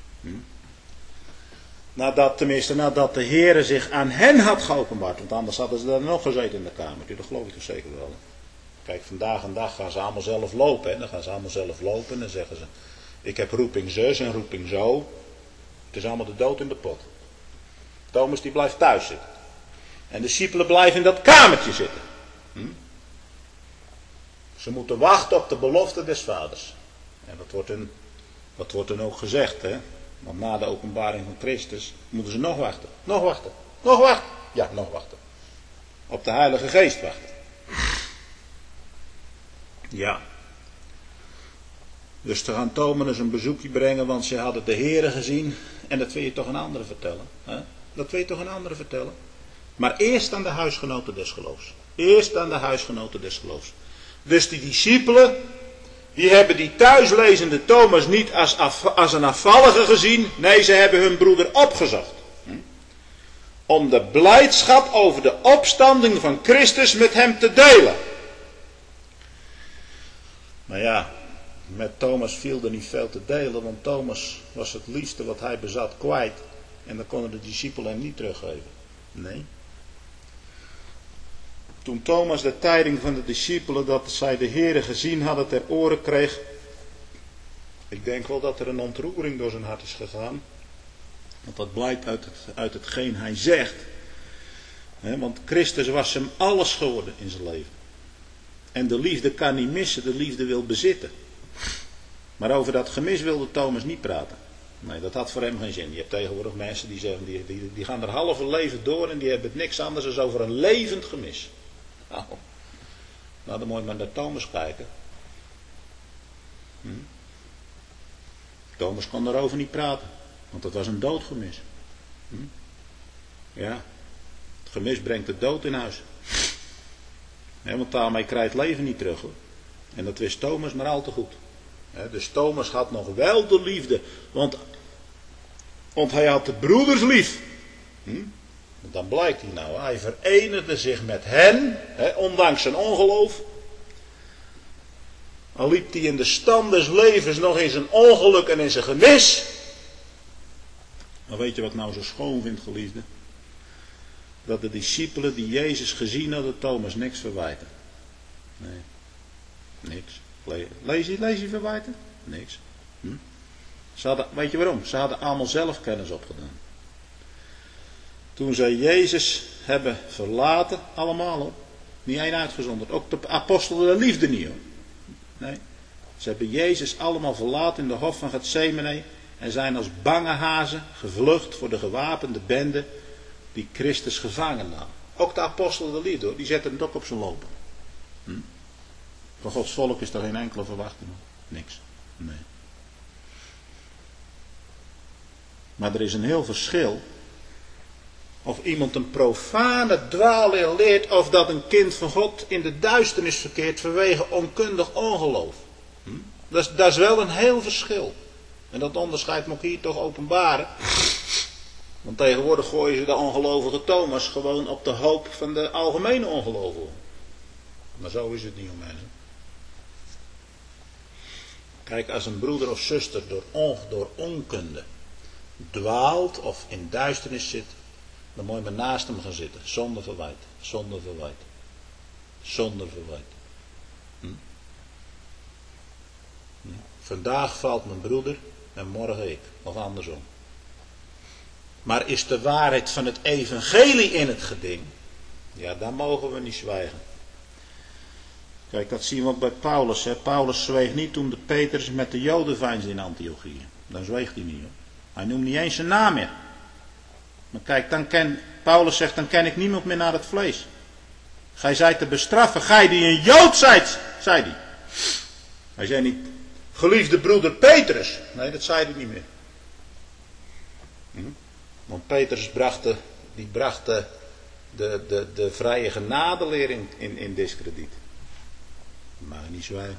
Nadat de Heere zich aan hen had geopenbaard. Want anders hadden ze daar nog gezeten in de kamer. Dat geloof ik toch zeker wel. Kijk, vandaag en dag gaan ze allemaal zelf lopen. Hè? Dan gaan ze allemaal zelf lopen en dan zeggen ze, ik heb roeping zus en roeping zo. Het is allemaal de dood in de pot. Thomas die blijft thuis zitten. En de discipelen blijven in dat kamertje zitten. Ze moeten wachten op de belofte des vaders. En dat wordt dan ook gezegd, hè. Want na de openbaring van Christus moeten ze nog wachten. Nog wachten. Nog wachten. Ja, nog wachten. Op de Heilige Geest wachten. Ja. Dus ze gaan Thomas een bezoekje brengen, want ze hadden de Heere gezien. En dat wil je toch een andere vertellen. Hè? Dat wil je toch een andere vertellen. Maar eerst aan de huisgenoten des geloofs. Eerst aan de huisgenoten des geloofs. Dus die discipelen, die hebben die thuislezende Thomas niet als een afvallige gezien. Nee, ze hebben hun broeder opgezocht. Om de blijdschap over de opstanding van Christus met hem te delen. Maar ja, met Thomas viel er niet veel te delen, want Thomas was het liefste wat hij bezat kwijt. En dan konden de discipelen hem niet teruggeven. Nee. Toen Thomas de tijding van de discipelen dat zij de Heere gezien hadden ter oren kreeg, ik denk wel dat er een ontroering door zijn hart is gegaan. Want dat blijkt uit hetgeen hij zegt. Want Christus was hem alles geworden in zijn leven. En de liefde kan niet missen, de liefde wil bezitten. Maar over dat gemis wilde Thomas niet praten. Nee, dat had voor hem geen zin. Je hebt tegenwoordig mensen die zeggen, die gaan er halve leven door en die hebben het niks anders dan over een levend gemis. Nou, dan moet je maar naar Thomas kijken. Thomas kon daarover niet praten, want dat was een doodgemis. Ja, het gemis brengt de dood in huis. Want daarmee krijgt het leven niet terug, hoor. En dat wist Thomas maar al te goed. Dus Thomas had nog wel de liefde, want hij had de broeders lief. Dan blijkt hij nou, hij verenigde zich met hen, ondanks zijn ongeloof. Al liep hij in de stand des levens nog in zijn ongeluk en in zijn gemis. Maar weet je wat ik nou zo schoon vind, geliefde? Dat de discipelen die Jezus gezien hadden, Thomas niks verwijten. Nee, niks. Lees je verwijten? Niks. Weet je waarom? Ze hadden allemaal zelf kennis opgedaan. Toen zij Jezus hebben verlaten, allemaal hoor. Niet één uitgezonderd. Ook de apostelen der liefde niet hoor. Nee. Ze hebben Jezus allemaal verlaten in de hof van Getsemane en zijn als bange hazen gevlucht voor de gewapende bende die Christus gevangen nam. Ook de apostelen der liefde hoor, die zetten het ook op zijn lopen. Van Gods volk is er geen enkele verwachting. Niks. Nee. Maar er is een heel verschil. Of iemand een profane dwaalleer leert, of dat een kind van God in de duisternis verkeert vanwege onkundig ongeloof. Dat is wel een heel verschil. En dat onderscheid moet ik hier toch openbaren. Want tegenwoordig gooien ze de ongelovige Thomas gewoon op de hoop van de algemene ongelovigen. Maar zo is het niet, mensen. Kijk, als een broeder of zuster door onkunde dwaalt of in duisternis zit, dan moet je maar naast hem gaan zitten. Zonder verwijt. Zonder verwijt. Zonder verwijt. Vandaag valt mijn broeder en morgen ik. Of andersom. Maar is de waarheid van het evangelie in het geding? Ja, daar mogen we niet zwijgen. Kijk, dat zien we ook bij Paulus. Hè. Paulus zweeg niet toen de Petrus met de Joden veinsde in Antiochië. Dan zweeg hij niet. Hoor. Hij noemde niet eens zijn naam meer. Maar kijk, Paulus zegt, dan ken ik niemand meer naar het vlees. Gij zijt te bestraffen, gij die een Jood zijt, zei hij. Hij zei niet, geliefde broeder Petrus. Nee, dat zei hij niet meer. Want Petrus bracht de vrije genadeleer in diskrediet. Maar niet zwijgen.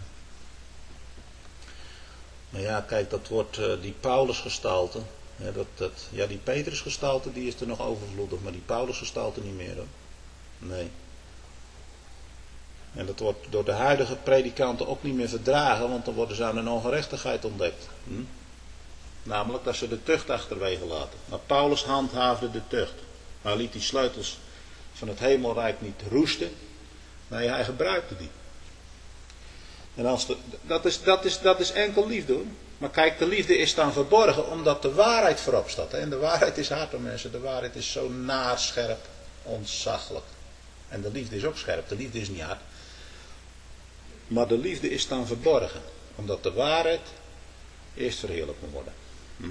Maar ja, kijk, dat wordt die Paulus-gestalte. Ja, die Petrus-gestalte die is er nog overvloedig, maar die Paulus-gestalte niet meer hoor. Nee. En dat wordt door de huidige predikanten ook niet meer verdragen, want dan worden ze aan een ongerechtigheid ontdekt. Namelijk dat ze de tucht achterwege laten. Maar Paulus handhaafde de tucht. Hij liet die sleutels van het hemelrijk niet roesten. Nee, hij gebruikte die. En dat is enkel liefde hoor. Maar kijk, de liefde is dan verborgen omdat de waarheid voorop staat. Hè? En de waarheid is hard hoor mensen. De waarheid is zo naarscherp, ontzaglijk. En de liefde is ook scherp. De liefde is niet hard. Maar de liefde is dan verborgen. Omdat de waarheid eerst verheerlijkt moet worden.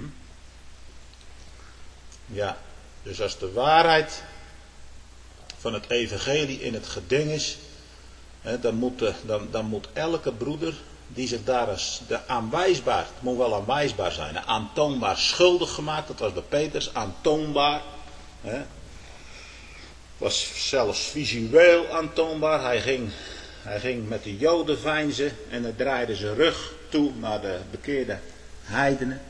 Ja, dus als de waarheid van het evangelie in het geding is, dan moet elke broeder die zich daar aanwijsbaar, het moet wel aanwijsbaar zijn, aantoonbaar schuldig gemaakt, dat was bij Petrus, aantoonbaar, was zelfs visueel aantoonbaar, hij ging met de Joden veinzen en hij draaide zijn rug toe naar de bekeerde heidenen.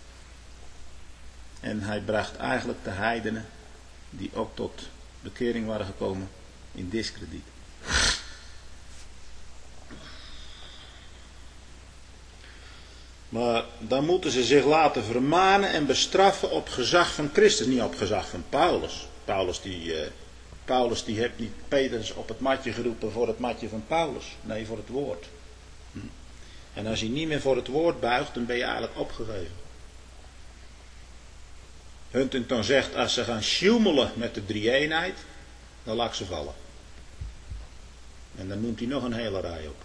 En hij bracht eigenlijk de heidenen, die ook tot bekering waren gekomen, in diskrediet. Maar dan moeten ze zich laten vermanen en bestraffen op gezag van Christus, niet op gezag van Paulus. Paulus Paulus die heeft niet Petrus op het matje geroepen voor het matje van Paulus. Nee, voor het woord. En als je niet meer voor het woord buigt, dan ben je eigenlijk opgegeven. Huntington zegt, als ze gaan sjoemelen met de drie-eenheid, dan laat ze vallen. En dan noemt hij nog een hele rij op.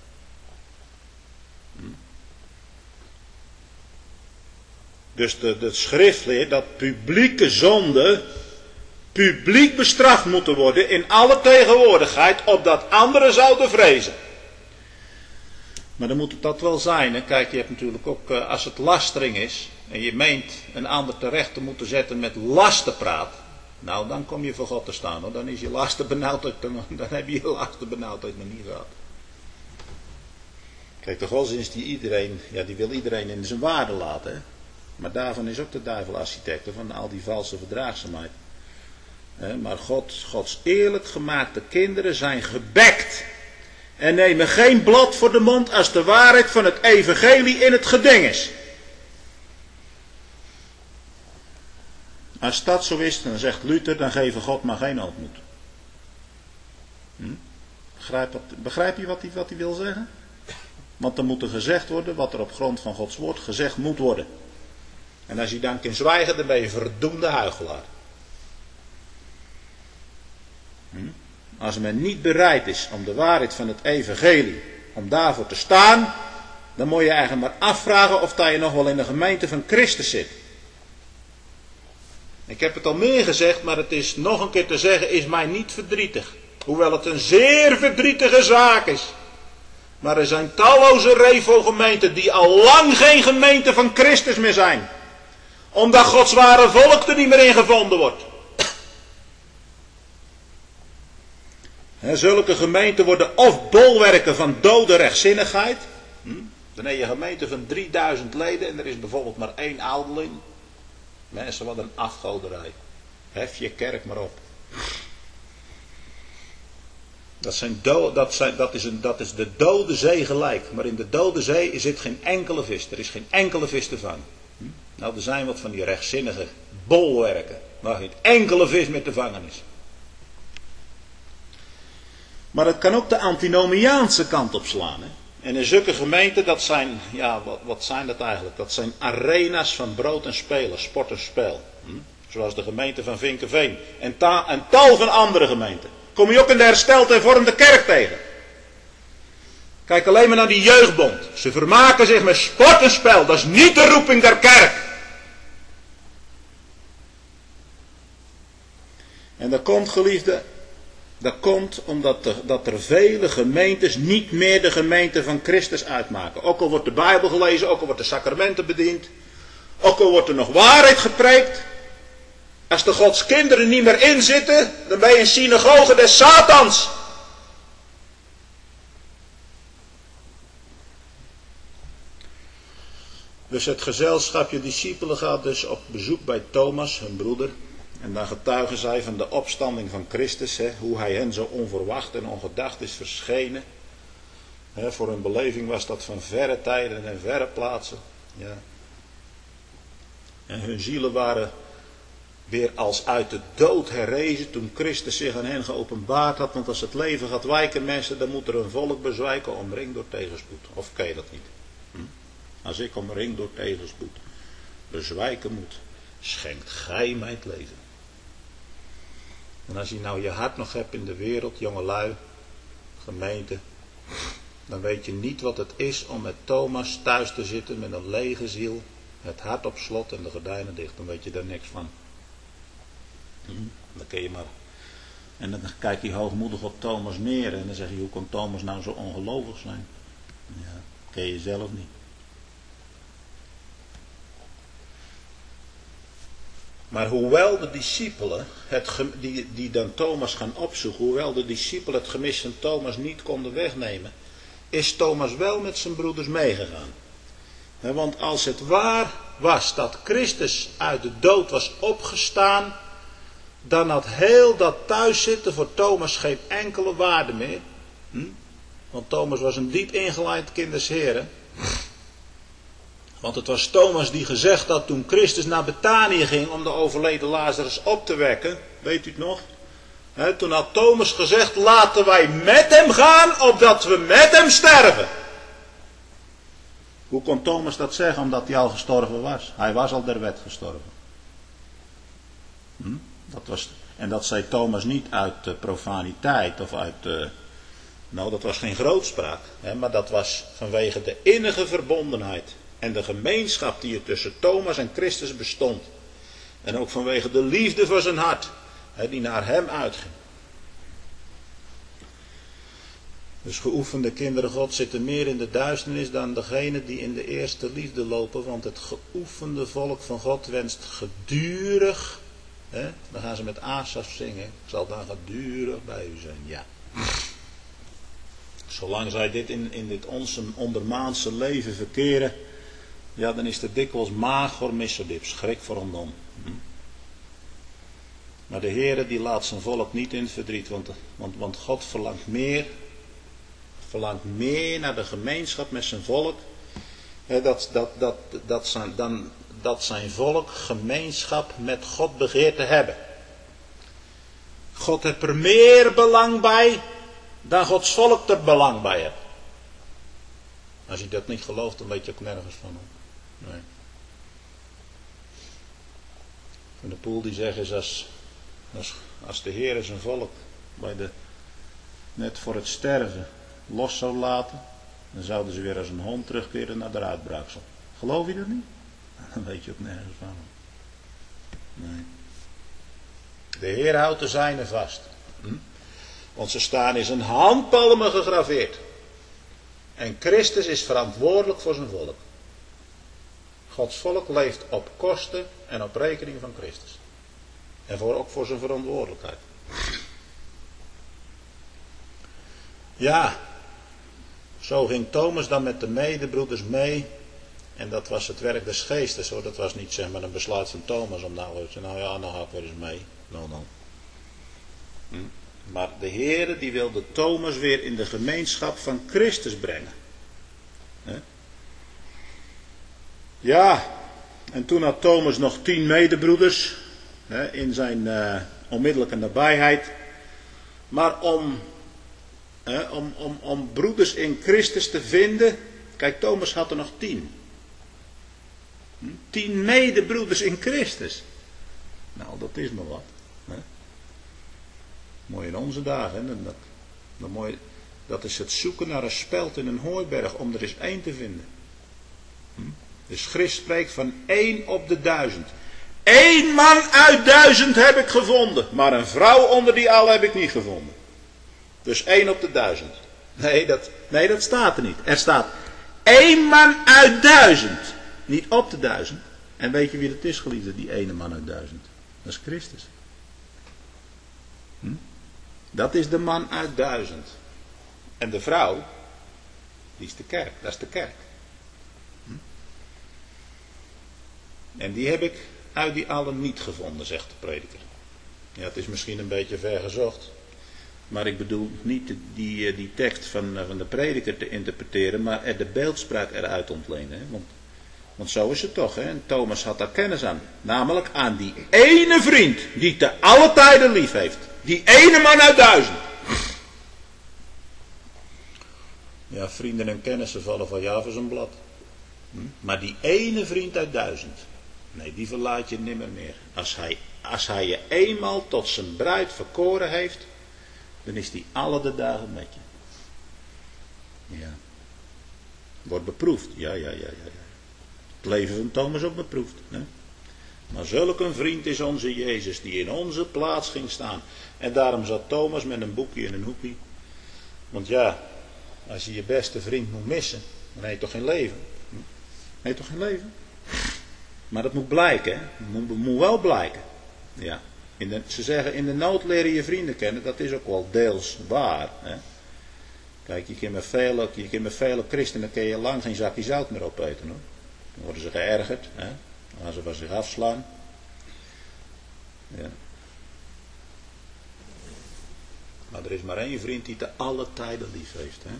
Dus de schrift leert dat publieke zonden publiek bestraft moeten worden in alle tegenwoordigheid, opdat anderen zouden vrezen. Maar dan moet het dat wel zijn. Hè? Kijk, je hebt natuurlijk ook, als het lastering is, en je meent een ander terecht te moeten zetten met lastenpraat, nou dan kom je voor God te staan, hoor. Dan is je lastenbenauwdheid, dan heb je je lastenbenauwdheid nog niet gehad. Kijk, de godsdienst die wil iedereen in zijn waarde laten. Hè? Maar daarvan is ook de duivel architect, van al die valse verdraagzaamheid. Maar Gods eerlijk gemaakte kinderen zijn gebekt. En nemen geen blad voor de mond als de waarheid van het evangelie in het geding is. Als dat zo is, dan zegt Luther, dan geven God maar geen ontmoet. Begrijp je wat hij wil zeggen? Want er moet er gezegd worden wat er op grond van Gods woord gezegd moet worden. En als je dan kunt zwijgen, dan ben je verdoemde huichelaar. Als men niet bereid is om de waarheid van het evangelie, om daarvoor te staan, dan moet je eigenlijk maar afvragen of dat je nog wel in de gemeente van Christus zit. Ik heb het al meer gezegd, maar het is nog een keer te zeggen, is mij niet verdrietig. Hoewel het een zeer verdrietige zaak is. Maar er zijn talloze revo-gemeenten die al lang geen gemeente van Christus meer zijn. Omdat Gods ware volk er niet meer in gevonden wordt. Zulke gemeenten worden of bolwerken van dode rechtzinnigheid. Dan heb je een gemeente van 3000 leden en er is bijvoorbeeld maar 1 ouderling. Mensen, wat een afgoderij. Hef je kerk maar op. Dat is de dode zee gelijk. Maar in de dode zee zit geen enkele vis. Er is geen enkele vis te vangen. Nou, er zijn wat van die rechtzinnige bolwerken. Waar geen enkele vis meer te vangen is. Maar het kan ook de antinomiaanse kant op slaan. Hè? En in zulke gemeenten, dat zijn, wat zijn dat eigenlijk? Dat zijn arena's van brood en spelen, sport en spel. Zoals de gemeente van Vinkeveen. En tal van andere gemeenten. Kom je ook in de hersteld hervormde kerk tegen. Kijk alleen maar naar die jeugdbond. Ze vermaken zich met sport en spel. Dat is niet de roeping der kerk. En dat komt, geliefde, dat komt omdat er vele gemeentes niet meer de gemeente van Christus uitmaken. Ook al wordt de Bijbel gelezen, ook al wordt de sacramenten bediend, ook al wordt er nog waarheid gepreekt. Als de Gods kinderen niet meer inzitten, dan ben je een synagoge des Satans. Dus het gezelschapje discipelen gaat dus op bezoek bij Thomas, hun broeder. En dan getuigen zij van de opstanding van Christus. Hoe hij hen zo onverwacht en ongedacht is verschenen. Voor hun beleving was dat van verre tijden en verre plaatsen. Ja. En hun zielen waren weer als uit de dood herrezen toen Christus zich aan hen geopenbaard had. Want als het leven gaat wijken, mensen, dan moet er een volk bezwijken omringd door tegenspoed. Of ken je dat niet? Als ik omringd door tegenspoed bezwijken moet, schenkt gij mij het leven. En als je nou je hart nog hebt in de wereld, jongelui, gemeente, dan weet je niet wat het is om met Thomas thuis te zitten met een lege ziel, het hart op slot en de gordijnen dicht. Dan weet je daar niks van. Dan kun je maar. En dan kijk je hoogmoedig op Thomas neer en dan zeg je, hoe kan Thomas nou zo ongelovig zijn? Ja, ken je zelf niet. Maar hoewel de discipelen, die dan Thomas gaan opzoeken, hoewel de discipelen het gemis van Thomas niet konden wegnemen, is Thomas wel met zijn broeders meegegaan. Want als het waar was dat Christus uit de dood was opgestaan, dan had heel dat thuiszitten voor Thomas geen enkele waarde meer. Want Thomas was een diep ingeleid kind des Heren. Want het was Thomas die gezegd had toen Christus naar Betanië ging om de overleden Lazarus op te wekken. Weet u het nog? Toen had Thomas gezegd, laten wij met hem gaan, opdat we met hem sterven. Hoe kon Thomas dat zeggen? Omdat hij al gestorven was. Hij was al der wet gestorven. En dat zei Thomas niet uit profaniteit of uit... Nou, dat was geen grootspraak. Maar dat was vanwege de innige verbondenheid. En de gemeenschap die er tussen Thomas en Christus bestond. En ook vanwege de liefde voor zijn hart. Die naar hem uitging. Dus geoefende kinderen God zitten meer in de duisternis dan degenen die in de eerste liefde lopen. Want het geoefende volk van God wenst gedurig. Dan gaan ze met Asaf zingen. Ik zal dan gedurig bij u zijn. Ja. Zolang zij dit in dit onze ondermaanse leven verkeren. Ja, dan is het dikwijls magor missodip. Schrik voor ondom. Maar de Heere die laat zijn volk niet in het verdriet. Want God verlangt meer naar de gemeenschap met zijn volk. Dat zijn volk gemeenschap met God begeert te hebben. God heeft er meer belang bij dan Gods volk er belang bij heeft. Als je dat niet gelooft, dan weet je ook nergens van hem. Nee. Van de Poel die zegt is als de Heer zijn volk net voor het sterven los zou laten, dan zouden ze weer als een hond terugkeren naar de uitbraaksel. Geloof je dat niet? Dan weet je ook nergens van. Nee. De Heer houdt de zijne vast. Want ze staan in zijn handpalmen gegraveerd. En Christus is verantwoordelijk voor zijn volk. Gods volk leeft op kosten en op rekening van Christus. En ook voor zijn verantwoordelijkheid. Ja, zo ging Thomas dan met de medebroeders mee. En dat was het werk des geestes hoor. Dat was niet zeg maar een besluit van Thomas om nou ga ik weer eens mee. No. Maar de Heere die wilde Thomas weer in de gemeenschap van Christus brengen. Ja, en toen had Thomas nog 10 medebroeders in zijn onmiddellijke nabijheid. Maar om broeders in Christus te vinden, kijk, Thomas had er nog 10. 10 medebroeders in Christus. Nou, dat is nog wat. Mooi in onze dagen. Dat is het zoeken naar een speld in een hooiberg om er eens 1 te vinden. De schrift spreekt van 1 op de 1000. 1 man uit 1000 heb ik gevonden. Maar een vrouw onder die al heb ik niet gevonden. Dus 1 op de 1000. Nee, dat staat er niet. Er staat 1 man uit 1000. Niet op de 1000. En weet je wie dat is, geliefde, die ene man uit 1000? Dat is Christus. Dat is de man uit 1000. En de vrouw, die is de kerk. Dat is de kerk. En die heb ik uit die allen niet gevonden, zegt de prediker. Ja, het is misschien een beetje ver gezocht. Maar ik bedoel niet die tekst van de prediker te interpreteren, maar er de beeldspraak eruit ontlenen. Hè? Want zo is het toch. Hè? En Thomas had daar kennis aan. Namelijk aan die ene vriend die te alle tijden lief heeft. Die ene man uit 1000. Ja, vrienden en kennissen vallen van ja voor zijn blad. Maar die ene vriend uit 1000. Nee, die verlaat je nimmer meer. Als hij je eenmaal tot zijn bruid verkoren heeft, dan is die alle de dagen met je. Ja. Wordt beproefd. Ja. Het leven van Thomas ook beproefd. Hè? Maar zulk een vriend is onze Jezus, die in onze plaats ging staan. En daarom zat Thomas met een boekje in een hoekje. Want ja, als je je beste vriend moet missen, dan heb je toch geen leven. Heb je toch geen leven? Maar dat moet blijken, hè? Moet wel blijken. Ja. Ze zeggen, in de nood leren je vrienden kennen. Dat is ook wel deels waar. Hè? Kijk, je kunt met vele christenen kun je lang geen zakje zout meer opeten. Hoor. Dan worden ze geërgerd. Hè? Dan gaan ze van zich afslaan. Ja. Maar er is maar 1 vriend die te alle tijden lief heeft. Hè?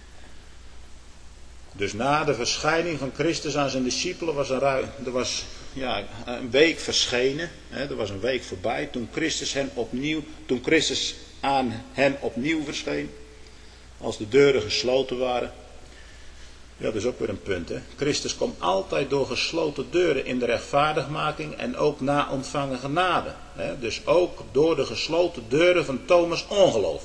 Dus na de verschijning van Christus aan zijn discipelen was een week verschenen. Er was een week voorbij toen Christus aan hen opnieuw verscheen. Als de deuren gesloten waren. Ja, dat is ook weer een punt. Hè? Christus komt altijd door gesloten deuren in de rechtvaardigmaking en ook na ontvangen genade. Hè? Dus ook door de gesloten deuren van Thomas' ongeloof.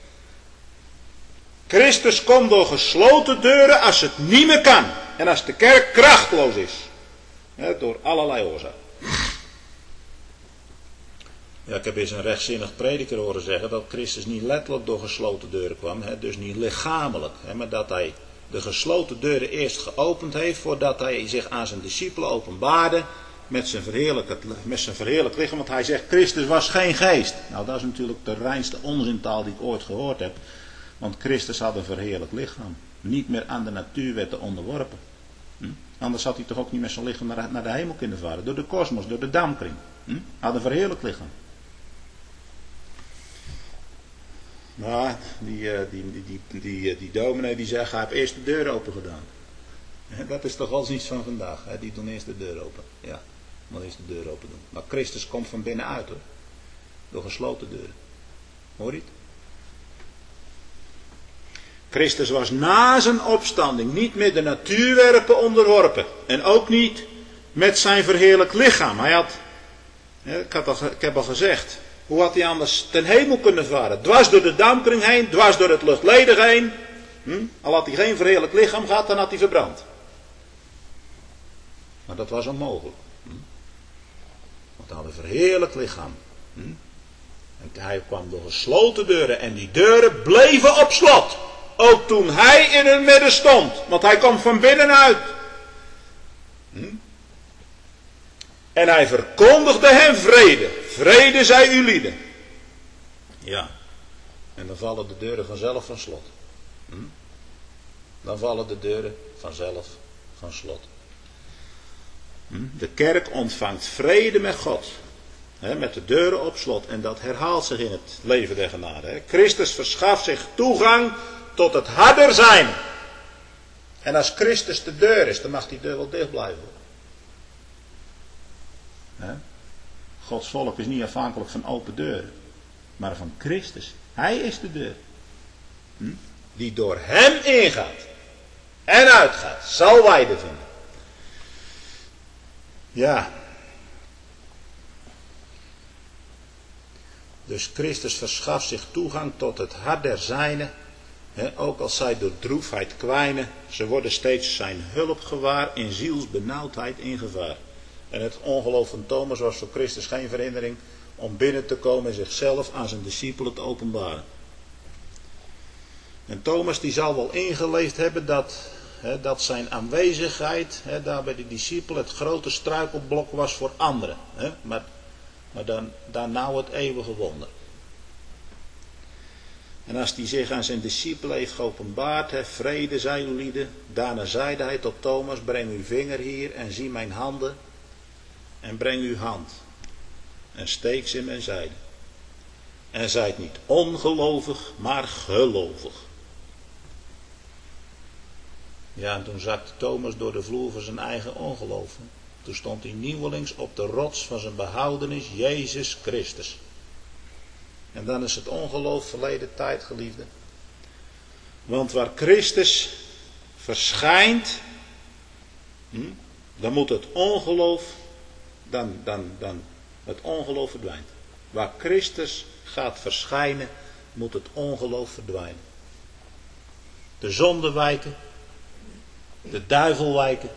Christus komt door gesloten deuren als het niet meer kan. En als de kerk krachteloos is. Hè? Door allerlei oorzaken. Ja, ik heb eens een rechtzinnig prediker horen zeggen dat Christus niet letterlijk door gesloten deuren kwam. Hè? Dus niet lichamelijk. Hè? Maar dat hij de gesloten deuren eerst geopend heeft voordat hij zich aan zijn discipelen openbaarde met zijn verheerlijk lichaam. Want hij zegt, Christus was geen geest. Nou, dat is natuurlijk de reinste onzintaal die ik ooit gehoord heb. Want Christus had een verheerlijk lichaam. Niet meer aan de natuurwetten onderworpen. Anders had hij toch ook niet met zijn lichaam naar de hemel kunnen varen. Door de kosmos, door de dampkring. Hij had een verheerlijk lichaam. Maar die dominee die zegt, hij heeft eerst de deur open gedaan. Dat is toch wel iets van vandaag. Die doen eerst de deur open. Ja, moet eerst de deur open doen. Maar Christus komt van binnenuit hoor. Door gesloten deuren. Hoor je het? Christus was na zijn opstanding niet met de natuurwerpen onderworpen. En ook niet met zijn verheerlijk lichaam. Hij had, ik heb al gezegd, hoe had hij anders ten hemel kunnen varen? Dwars door de dampkring heen, dwars door het luchtledig heen. Al had hij geen verheerlijk lichaam gehad, dan had hij verbrand. Maar dat was onmogelijk. Want hij had een verheerlijk lichaam. En hij kwam door gesloten deuren en die deuren bleven op slot. Ook toen hij in het midden stond. Want hij kwam van binnenuit. En hij verkondigde hen vrede. Vrede zij u lieden. Ja. En dan vallen de deuren vanzelf van slot. Dan vallen de deuren vanzelf van slot. De kerk ontvangt vrede met God. Met de deuren op slot. En dat herhaalt zich in het leven der genade. Christus verschaft zich toegang tot het harder zijn. En als Christus de deur is, dan mag die deur wel dicht blijven. Gods volk is niet afhankelijk van open deuren. Maar van Christus. Hij is de deur. Die door hem ingaat. En uitgaat. Zal weide vinden. Ja. Dus Christus verschaft zich toegang tot het hart der zijnen. Ook als zij door droefheid kwijnen. Ze worden steeds zijn hulp gewaar. In zielsbenauwdheid in gevaar. En het ongeloof van Thomas was voor Christus geen verhindering om binnen te komen en zichzelf aan zijn discipelen te openbaren. En Thomas die zal wel ingeleefd hebben dat zijn aanwezigheid daar bij de discipelen het grote struikelblok was voor anderen. Maar dan nou het eeuwige wonder. En als hij zich aan zijn discipelen heeft geopenbaard, vrede zij u lieden, daarna zeide hij tot Thomas, breng uw vinger hier en zie mijn handen. En breng uw hand. En steek ze in mijn zijde. En zijt niet ongelovig, maar gelovig. Ja, en toen zakte Thomas door de vloer van zijn eigen ongeloof. Toen stond hij nieuwelings op de rots van zijn behoudenis, Jezus Christus. En dan is het ongeloof verleden tijd, geliefde. Want waar Christus verschijnt, dan moet het ongeloof, het ongeloof verdwijnt. Waar Christus gaat verschijnen, moet het ongeloof verdwijnen. De zonde wijken, de duivel wijken.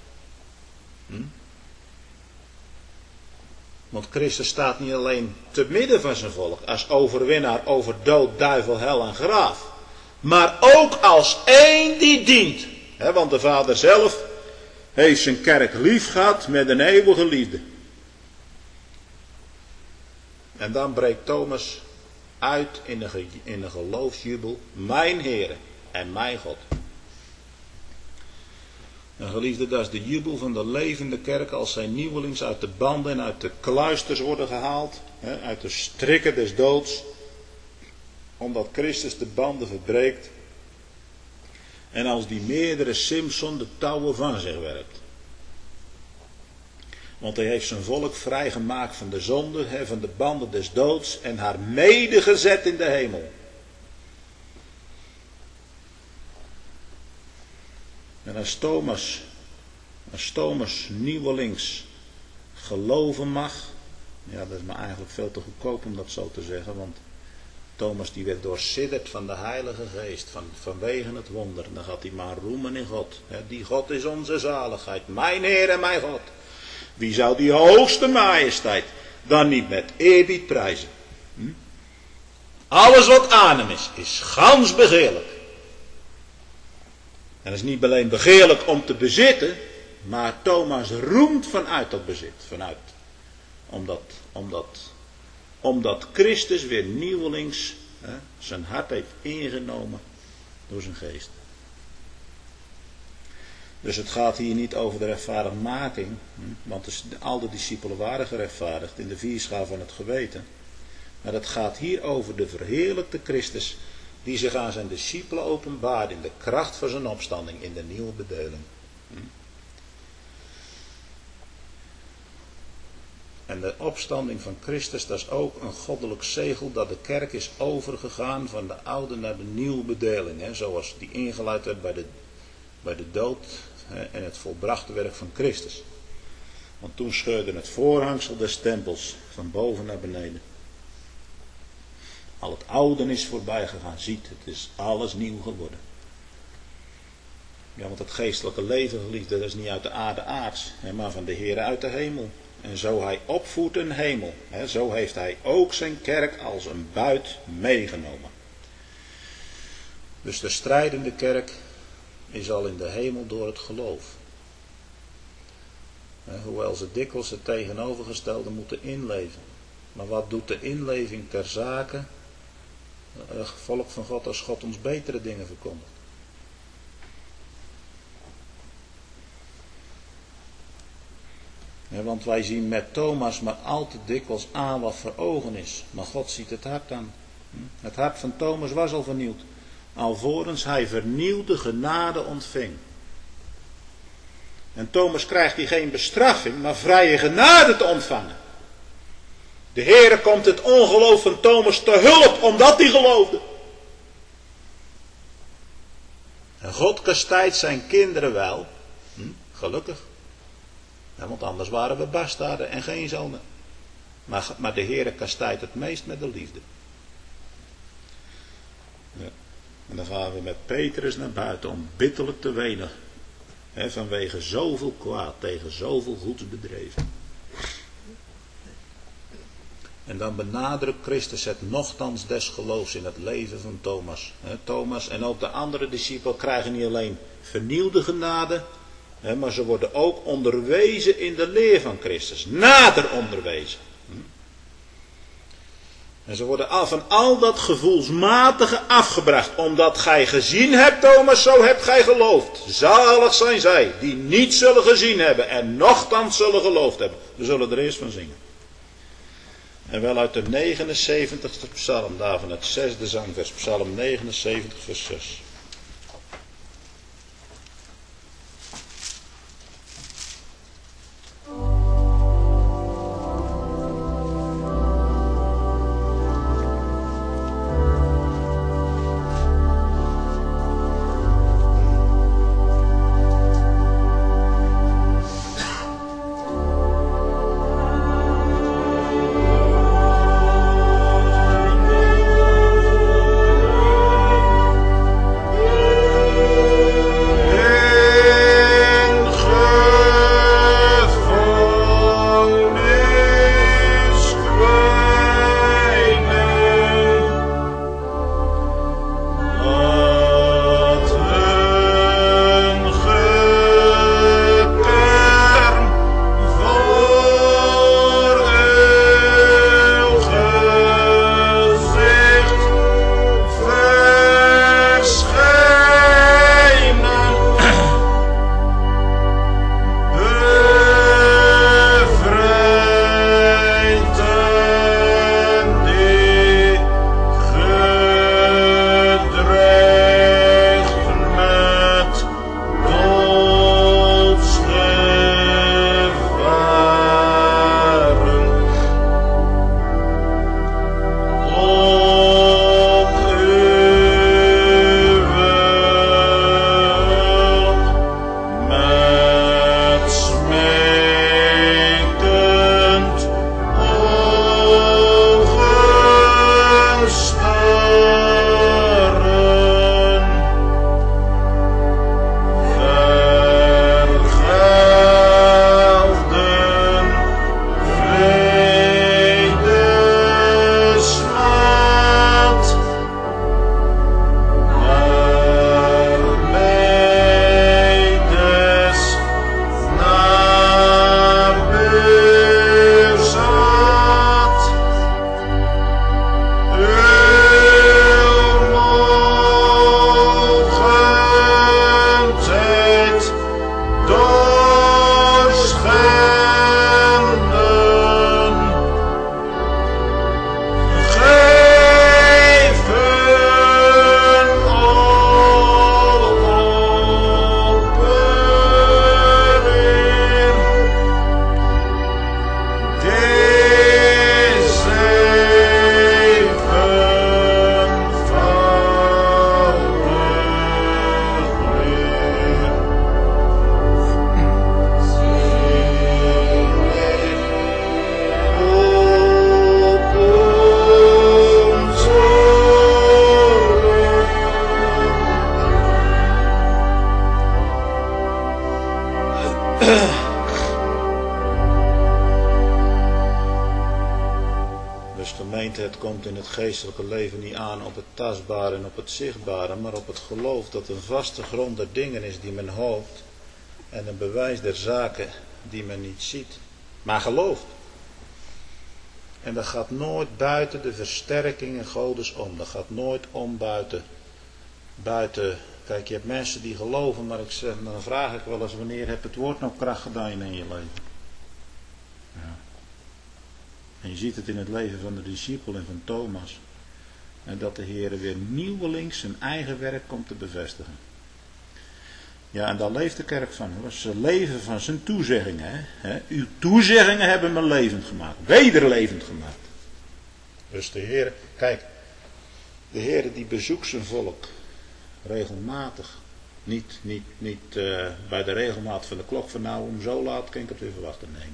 Want Christus staat niet alleen te midden van zijn volk als overwinnaar over dood, duivel, hel en graaf. Maar ook als één die dient. Want de Vader zelf heeft zijn kerk lief gehad met een eeuwige liefde. En dan breekt Thomas uit in een geloofsjubel. Mijn Heere en mijn God. En geliefde, dat is de jubel van de levende kerk als zij nieuwelings uit de banden en uit de kluisters worden gehaald. Uit de strikken des doods. Omdat Christus de banden verbreekt. En als die meerdere Simson de touwen van zich werpt. Want hij heeft zijn volk vrijgemaakt van de zonde, van de banden des doods en haar medegezet in de hemel. En als Thomas nieuwelings geloven mag, ja, dat is maar eigenlijk veel te goedkoop om dat zo te zeggen, want Thomas die werd doorsidderd van de Heilige Geest, vanwege het wonder. Dan gaat hij maar roemen in God. Die God is onze zaligheid, mijn Heer en mijn God. Wie zou die hoogste majesteit dan niet met eerbied prijzen? Alles wat aan hem is gans begeerlijk. En dat is niet alleen begeerlijk om te bezitten, maar Thomas roemt vanuit dat bezit. Omdat Christus weer nieuwelings zijn hart heeft ingenomen door zijn geest. Dus het gaat hier niet over de rechtvaardigmaking, want al de discipelen waren gerechtvaardigd in de vierschaal van het geweten. Maar het gaat hier over de verheerlijkte Christus die zich aan zijn discipelen openbaart in de kracht van zijn opstanding in de nieuwe bedeling. En de opstanding van Christus, dat is ook een goddelijk zegel dat de kerk is overgegaan van de oude naar de nieuwe bedeling. Zoals die ingeluid werd bij de dood en het volbrachte werk van Christus. Want toen scheurde het voorhangsel des tempels van boven naar beneden. Al het oude is voorbij gegaan, ziet, het is alles nieuw geworden. Ja, want het geestelijke leven, geliefde, dat is niet uit de aarde aards, maar van de Heere uit de hemel. En zo hij opvoedt een hemel, zo heeft hij ook zijn kerk als een buit meegenomen. Dus de strijdende kerk is al in de hemel door het geloof. Hoewel ze dikwijls het tegenovergestelde moeten inleven. Maar wat doet de inleving ter zake? Het volk van God als God ons betere dingen verkondigt. Want wij zien met Thomas maar al te dikwijls aan wat voor ogen is. Maar God ziet het hart aan. Het hart van Thomas was al vernieuwd. Alvorens hij vernieuwde genade ontving. En Thomas krijgt hier geen bestraffing, maar vrije genade te ontvangen. De Heere komt het ongeloof van Thomas te hulp, omdat hij geloofde. En God kastijdt zijn kinderen wel. Gelukkig. Ja, want anders waren we bastaarden en geen zonen. Maar de Heere kastijdt het meest met de liefde. Ja. En dan gaan we met Petrus naar buiten om bitterlijk te wenen. Vanwege zoveel kwaad tegen zoveel goeds bedreven. En dan benadrukt Christus het nochtans des geloofs in het leven van Thomas. Thomas en ook de andere discipelen krijgen niet alleen vernieuwde genade, maar ze worden ook onderwezen in de leer van Christus. Nader onderwezen. En ze worden van al dat gevoelsmatige afgebracht. Omdat gij gezien hebt, Thomas, zo hebt gij geloofd. Zalig zijn zij die niet zullen gezien hebben en nochtans zullen geloofd hebben. We zullen er eerst van zingen. En wel uit de 79e psalm, daarvan het 6e zangvers, psalm 79 vers 6. Dus gemeente, het komt in het geestelijke leven niet aan op het tastbare en op het zichtbare, maar op het geloof dat een vaste grond der dingen is die men hoopt en een bewijs der zaken die men niet ziet, maar gelooft. En dat gaat nooit buiten de versterking en Godes om. Dat gaat nooit om buiten. Kijk, je hebt mensen die geloven, maar dan vraag ik wel eens, wanneer heb het woord nou kracht gedaan in je leven? Ja. En je ziet het in het leven van de discipel en van Thomas. En dat de Heer weer nieuwelings zijn eigen werk komt te bevestigen. Ja, en daar leeft de kerk van. Ze leven van zijn toezeggingen. Hè? Uw toezeggingen hebben me levend gemaakt. Wederlevend gemaakt. Dus de Heer, kijk. De Heer die bezoekt zijn volk. Regelmatig. Niet bij de regelmaat van de klok van nou om zo laat kan ik het weer verwachten. Nee.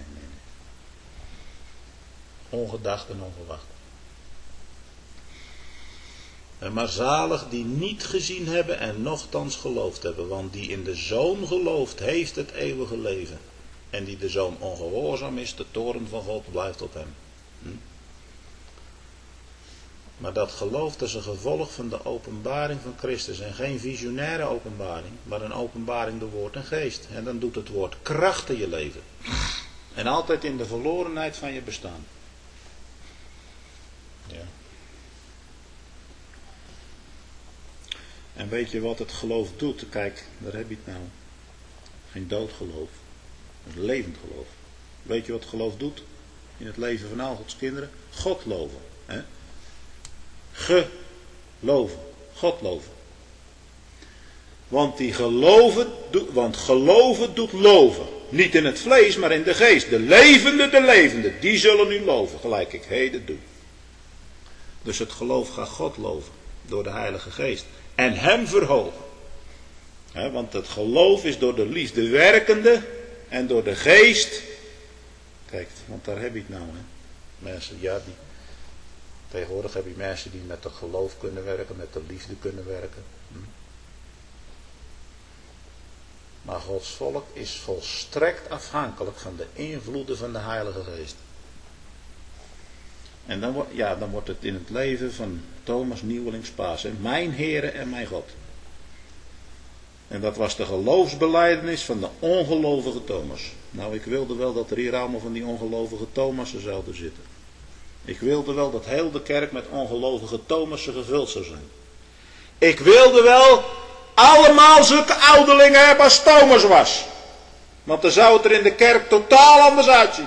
Ongedacht en onverwacht. Maar zalig die niet gezien hebben en nochtans geloofd hebben. Want die in de Zoon gelooft, heeft het eeuwige leven. En die de Zoon ongehoorzaam is, de toorn van God blijft op hem. Maar dat geloof, dat is een gevolg van de openbaring van Christus. En geen visionaire openbaring, maar een openbaring door woord en geest. En dan doet het woord kracht in je leven. En altijd in de verlorenheid van je bestaan. Ja. En weet je wat het geloof doet? Kijk, daar heb je het nou. Geen doodgeloof. Dat is levend geloof. Weet je wat geloof doet? In het leven van al Gods kinderen? God loven. Hè? Geloven. God loven. Want geloven doet loven. Niet in het vlees, maar in de geest. De levende, die zullen u loven. Gelijk ik heden doe. Dus het geloof gaat God loven. Door de Heilige Geest. En hem verhogen. Want het geloof is door de liefde werkende. En door de geest. Kijk, want daar heb je het nou. Hè. Mensen, ja, tegenwoordig heb je mensen die met het geloof kunnen werken. Met de liefde kunnen werken. Maar Gods volk is volstrekt afhankelijk van de invloeden van de Heilige Geest. En dan wordt het in het leven van Thomas nieuwelings Pasen. Mijn Heere en mijn God. En dat was de geloofsbelijdenis van de ongelovige Thomas. Nou, ik wilde wel dat er hier allemaal van die ongelovige Thomassen zouden zitten. Ik wilde wel dat heel de kerk met ongelovige Thomassen gevuld zou zijn. Ik wilde wel allemaal zulke ouderlingen hebben als Thomas was. Want dan zou het er in de kerk totaal anders uitzien.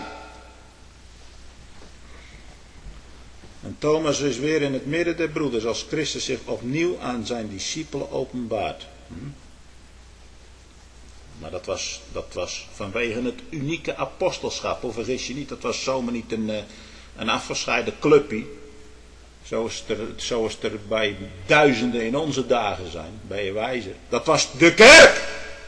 En Thomas is weer in het midden der broeders als Christus zich opnieuw aan zijn discipelen openbaart. Maar dat was vanwege het unieke apostelschap. Of vergis je niet, dat was zomaar niet een afgescheiden clubje. Zoals er bij duizenden in onze dagen zijn. Ben je wijzer. Dat was de kerk.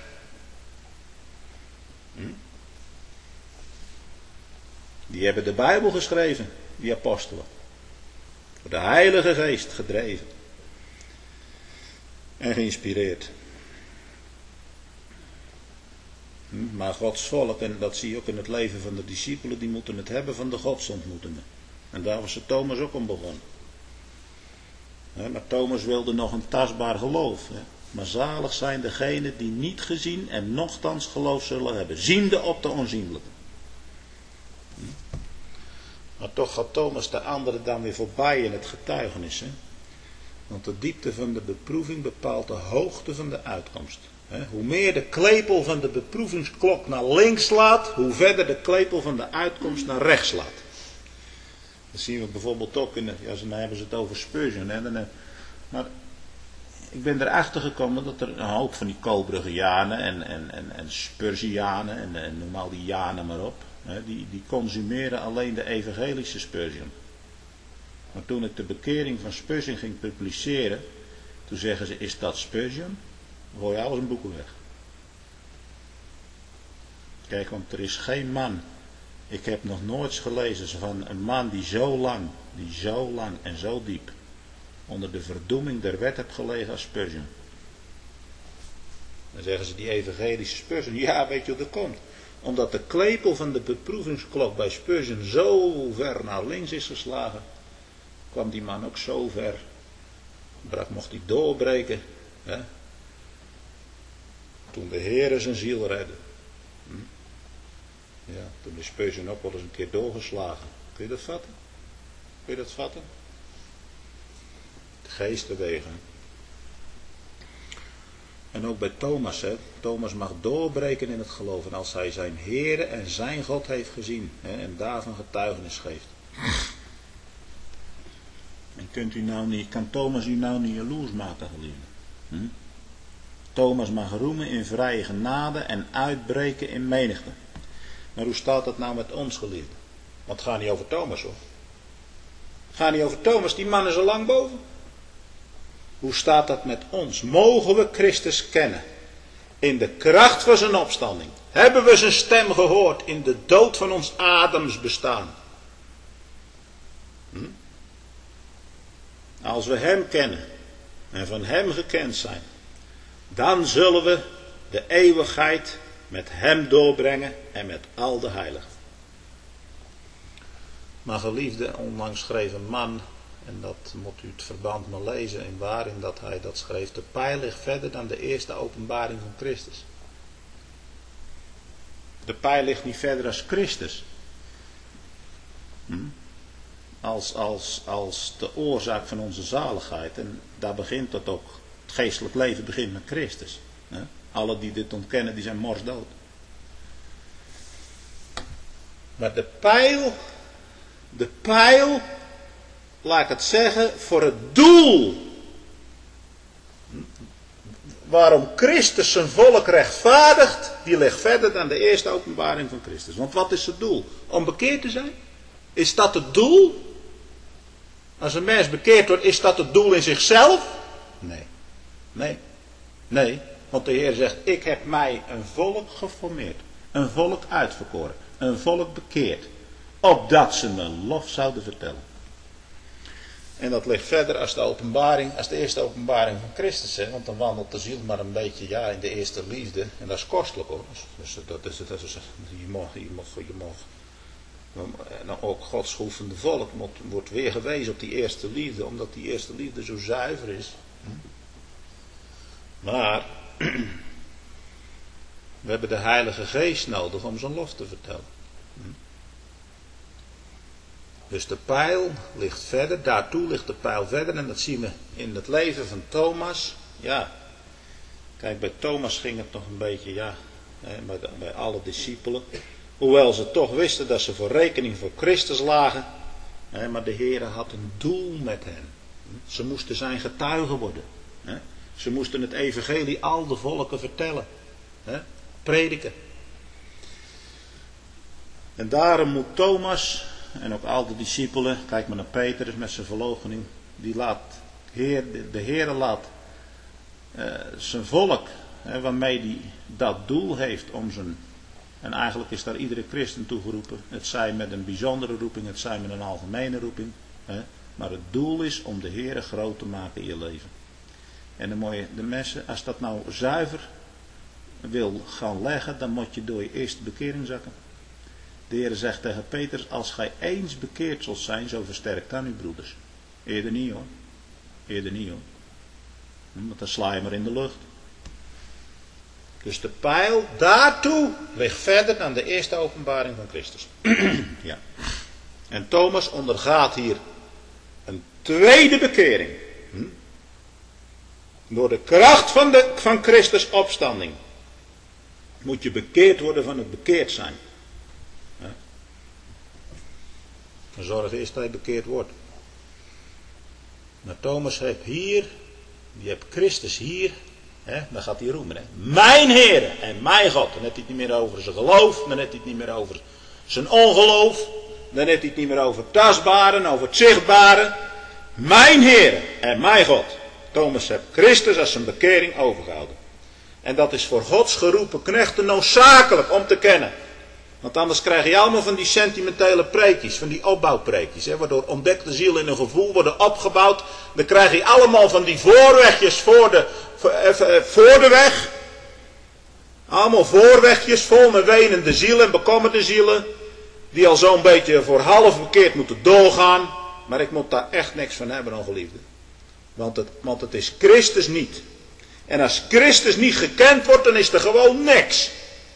Die hebben de Bijbel geschreven. Die apostelen. Door de Heilige Geest gedreven. En geïnspireerd. Maar Gods volk, en dat zie je ook in het leven van de discipelen, die moeten het hebben van de godsontmoetingen. En daar was de Thomas ook om begonnen. Maar Thomas wilde nog een tastbaar geloof. Maar zalig zijn degenen die niet gezien en nochtans geloof zullen hebben. Ziende op de onzienlijke. Maar toch gaat Thomas de anderen dan weer voorbij in het getuigenis. Want de diepte van de beproeving bepaalt de hoogte van de uitkomst. Hoe meer de klepel van de beproevingsklok naar links slaat, hoe verder de klepel van de uitkomst naar rechts slaat. Dat zien we bijvoorbeeld ook dan hebben ze het over Spurgeon. Maar ik ben erachter gekomen dat er een hoop van die Cobrighianen en Spurgianen en noem al die Janen maar op. Die consumeren alleen de evangelische Spurgeon. Maar toen ik de bekering van Spurgeon ging publiceren, toen zeggen ze, is dat Spurgeon? Dan gooi je alles in boeken weg. Kijk, want er is geen man. Ik heb nog nooit gelezen van een man die zo lang en zo diep onder de verdoeming der wet heeft gelegen als Spurgeon. Dan zeggen ze die evangelische Spurgeon. Ja, weet je hoe dat komt? Omdat de klepel van de beproevingsklok bij Spurgeon zo ver naar links is geslagen, kwam die man ook zo ver. Mocht hij doorbreken. Hè? Toen de Heere zijn ziel redde. Ja, toen is Spurgeon ook wel eens een keer doorgeslagen. Kun je dat vatten? Kun je dat vatten? De geestenwegen. En ook bij Thomas, hè. Thomas mag doorbreken in het geloof. En als hij zijn Heere en zijn God heeft gezien, hè, en daarvan getuigenis geeft. En kan Thomas u nou niet jaloers maken, geliefden? Thomas mag roemen in vrije genade en uitbreken in menigte. Maar hoe staat dat nou met ons, geliefden? Want het gaat niet over Thomas, hoor. Het gaat niet over Thomas, die man is al lang boven. Hoe staat dat met ons? Mogen we Christus kennen in de kracht van zijn opstanding? Hebben we zijn stem gehoord in de dood van ons Adams bestaan? Als we hem kennen en van hem gekend zijn, dan zullen we de eeuwigheid met hem doorbrengen en met al de heiligen. Maar geliefde, onlangs schreef een man, en dat moet u het verband maar lezen en waarin dat hij dat schreef. De pijl ligt verder dan de eerste openbaring van Christus. De pijl ligt niet verder als Christus. Als de oorzaak van onze zaligheid. En daar begint het ook. Het geestelijk leven begint met Christus. Alle die dit ontkennen, die zijn morsdood. Maar de pijl, laat ik het zeggen, voor het doel waarom Christus zijn volk rechtvaardigt, die ligt verder dan de eerste openbaring van Christus. Want wat is het doel? Om bekeerd te zijn? Is dat het doel? Als een mens bekeerd wordt, is dat het doel in zichzelf? Nee. Want de Heer zegt, ik heb mij een volk geformeerd. Een volk uitverkoren. Een volk bekeerd. Opdat ze mijn lof zouden vertellen. En dat ligt verder als de eerste openbaring van Christus. Hè? Want dan wandelt de ziel maar een beetje in de eerste liefde. En dat is kostelijk, hoor. Dus je mag. En ook Gods geoefende volk wordt weer gewezen op die eerste liefde. Omdat die eerste liefde zo zuiver is. Maar we hebben de Heilige Geest nodig om zijn lof te vertellen. Dus de pijl ligt verder, daartoe ligt de pijl verder. En dat zien we in het leven van Thomas. Ja, kijk, bij Thomas ging het nog een beetje, bij alle discipelen. Hoewel ze toch wisten dat ze voor rekening voor Christus lagen. Maar de Heer had een doel met hen. Ze moesten zijn getuigen worden. Ze moesten het evangelie al de volken vertellen. Prediken. En daarom moet Thomas, en ook al de discipelen, kijk maar naar Petrus met zijn verloochening, de Heer laat zijn volk, waarmee hij dat doel heeft om zijn, en eigenlijk is daar iedere christen toegeroepen, het zij met een bijzondere roeping, het zij met een algemene roeping, maar het doel is om de Heer groot te maken in je leven. En de mensen, als dat nou zuiver wil gaan leggen, dan moet je door je eerste bekering zakken. De Heer zegt tegen Petrus, als gij eens bekeerd zult zijn, zo versterkt dan uw broeders. Eerder niet, hoor. Want dan sla je maar in de lucht. Dus de pijl daartoe ligt verder dan de eerste openbaring van Christus. Ja. En Thomas ondergaat hier een tweede bekering. Door de kracht van Christus opstanding moet je bekeerd worden van het bekeerd zijn. Zorg eerst dat je bekeerd wordt. Maar Thomas heeft hier, die heeft Christus hier, dan gaat hij roemen. Mijn Heere en mijn God. Dan heeft hij het niet meer over zijn geloof, dan heeft hij het niet meer over zijn ongeloof, dan heeft hij het niet meer over het tastbare, over het zichtbare. Mijn Heere en mijn God. Thomas heeft Christus als zijn bekering overgehouden. En dat is voor Gods geroepen knechten noodzakelijk om te kennen. Want anders krijg je allemaal van die sentimentele preekjes, van die opbouwpreekjes. Waardoor ontdekte zielen in een gevoel worden opgebouwd. Dan krijg je allemaal van die voorwegjes voor de weg. Allemaal voorwegjes vol met wenende zielen en bekommerde zielen. Die al zo'n beetje voor half bekeerd moeten doorgaan. Maar ik moet daar echt niks van hebben, ongeliefde. Want het is Christus niet. En als Christus niet gekend wordt, dan is er gewoon niks.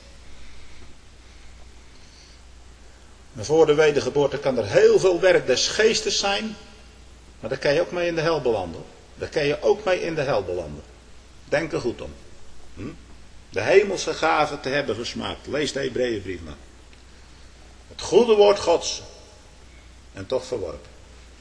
En voor de wedergeboorte kan er heel veel werk des geestes zijn. Maar daar kan je ook mee in de hel belanden. Daar kan je ook mee in de hel belanden. Denk er goed om. De hemelse gave te hebben gesmaakt. Lees de Hebreeënbrief maar. Het goede woord Gods. En toch verworpen.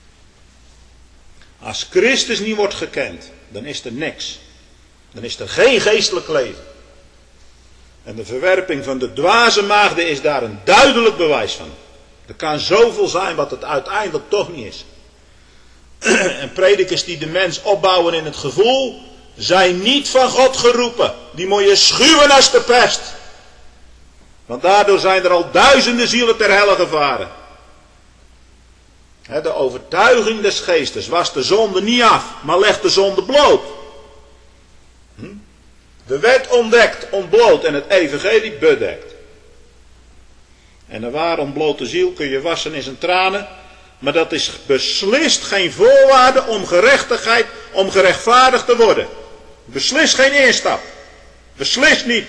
Als Christus niet wordt gekend, dan is er niks. Dan is er geen geestelijk leven. En de verwerping van de dwaze maagden is daar een duidelijk bewijs van. Er kan zoveel zijn wat het uiteindelijk toch niet is. En predikers die de mens opbouwen in het gevoel, zijn niet van God geroepen. Die moet je schuwen als de pest. Want daardoor zijn er al duizenden zielen ter helle gevaren. De overtuiging des geestes was de zonde niet af, maar legt de zonde bloot. De wet ontdekt, ontbloot en het evangelie bedekt. En een waar ontblote ziel kun je wassen in zijn tranen. Maar dat is beslist geen voorwaarde om gerechtigheid, om gerechtvaardigd te worden. Beslist geen eerstap. Beslist niet.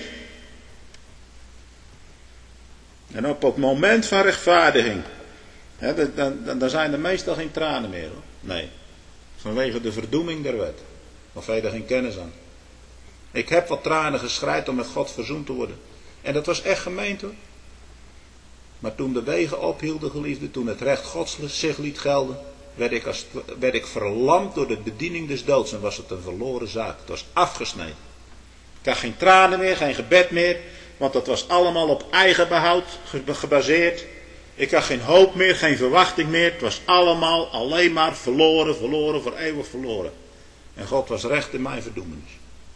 En op het moment van rechtvaardiging, dan zijn er meestal geen tranen meer. Hoor. Nee. Vanwege de verdoeming der wet. Of heb je er geen kennis aan. Ik heb wat tranen geschreid om met God verzoend te worden. En dat was echt gemeend hoor. Maar toen de wegen ophielden, geliefde, toen het recht Gods zich liet gelden, werd ik verlamd door de bediening des doods en was het een verloren zaak. Het was afgesneden. Ik had geen tranen meer, geen gebed meer, want dat was allemaal op eigen behoud gebaseerd. Ik had geen hoop meer, geen verwachting meer. Het was allemaal alleen maar verloren, voor eeuwig verloren. En God was recht in mijn verdoemenis.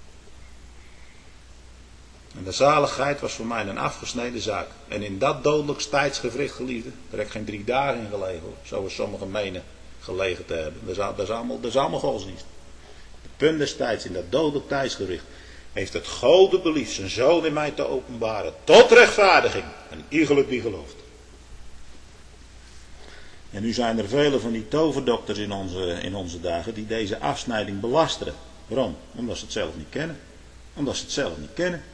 En de zaligheid was voor mij een afgesneden zaak. En in dat dodelijks tijdsgevricht, geliefde, daar heb ik geen 3 dagen in gelegen hoor. Zoals sommigen menen gelegen te hebben. Dat is allemaal godsdienst. Het punt des tijds, in dat dodelijk tijdsgevricht, heeft het Gode beliefd zijn zoon in mij te openbaren. Tot rechtvaardiging. En iegelijk die gelooft. En nu zijn er vele van die toverdokters in onze dagen die deze afsnijding belasteren. Waarom? Omdat ze het zelf niet kennen. Omdat ze het zelf niet kennen.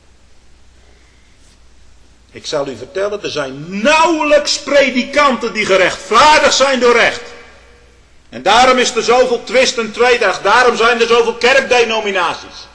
Ik zal u vertellen, er zijn nauwelijks predikanten die gerechtvaardigd zijn door recht. En daarom is er zoveel twist en tweedracht. Daarom zijn er zoveel kerkdenominaties.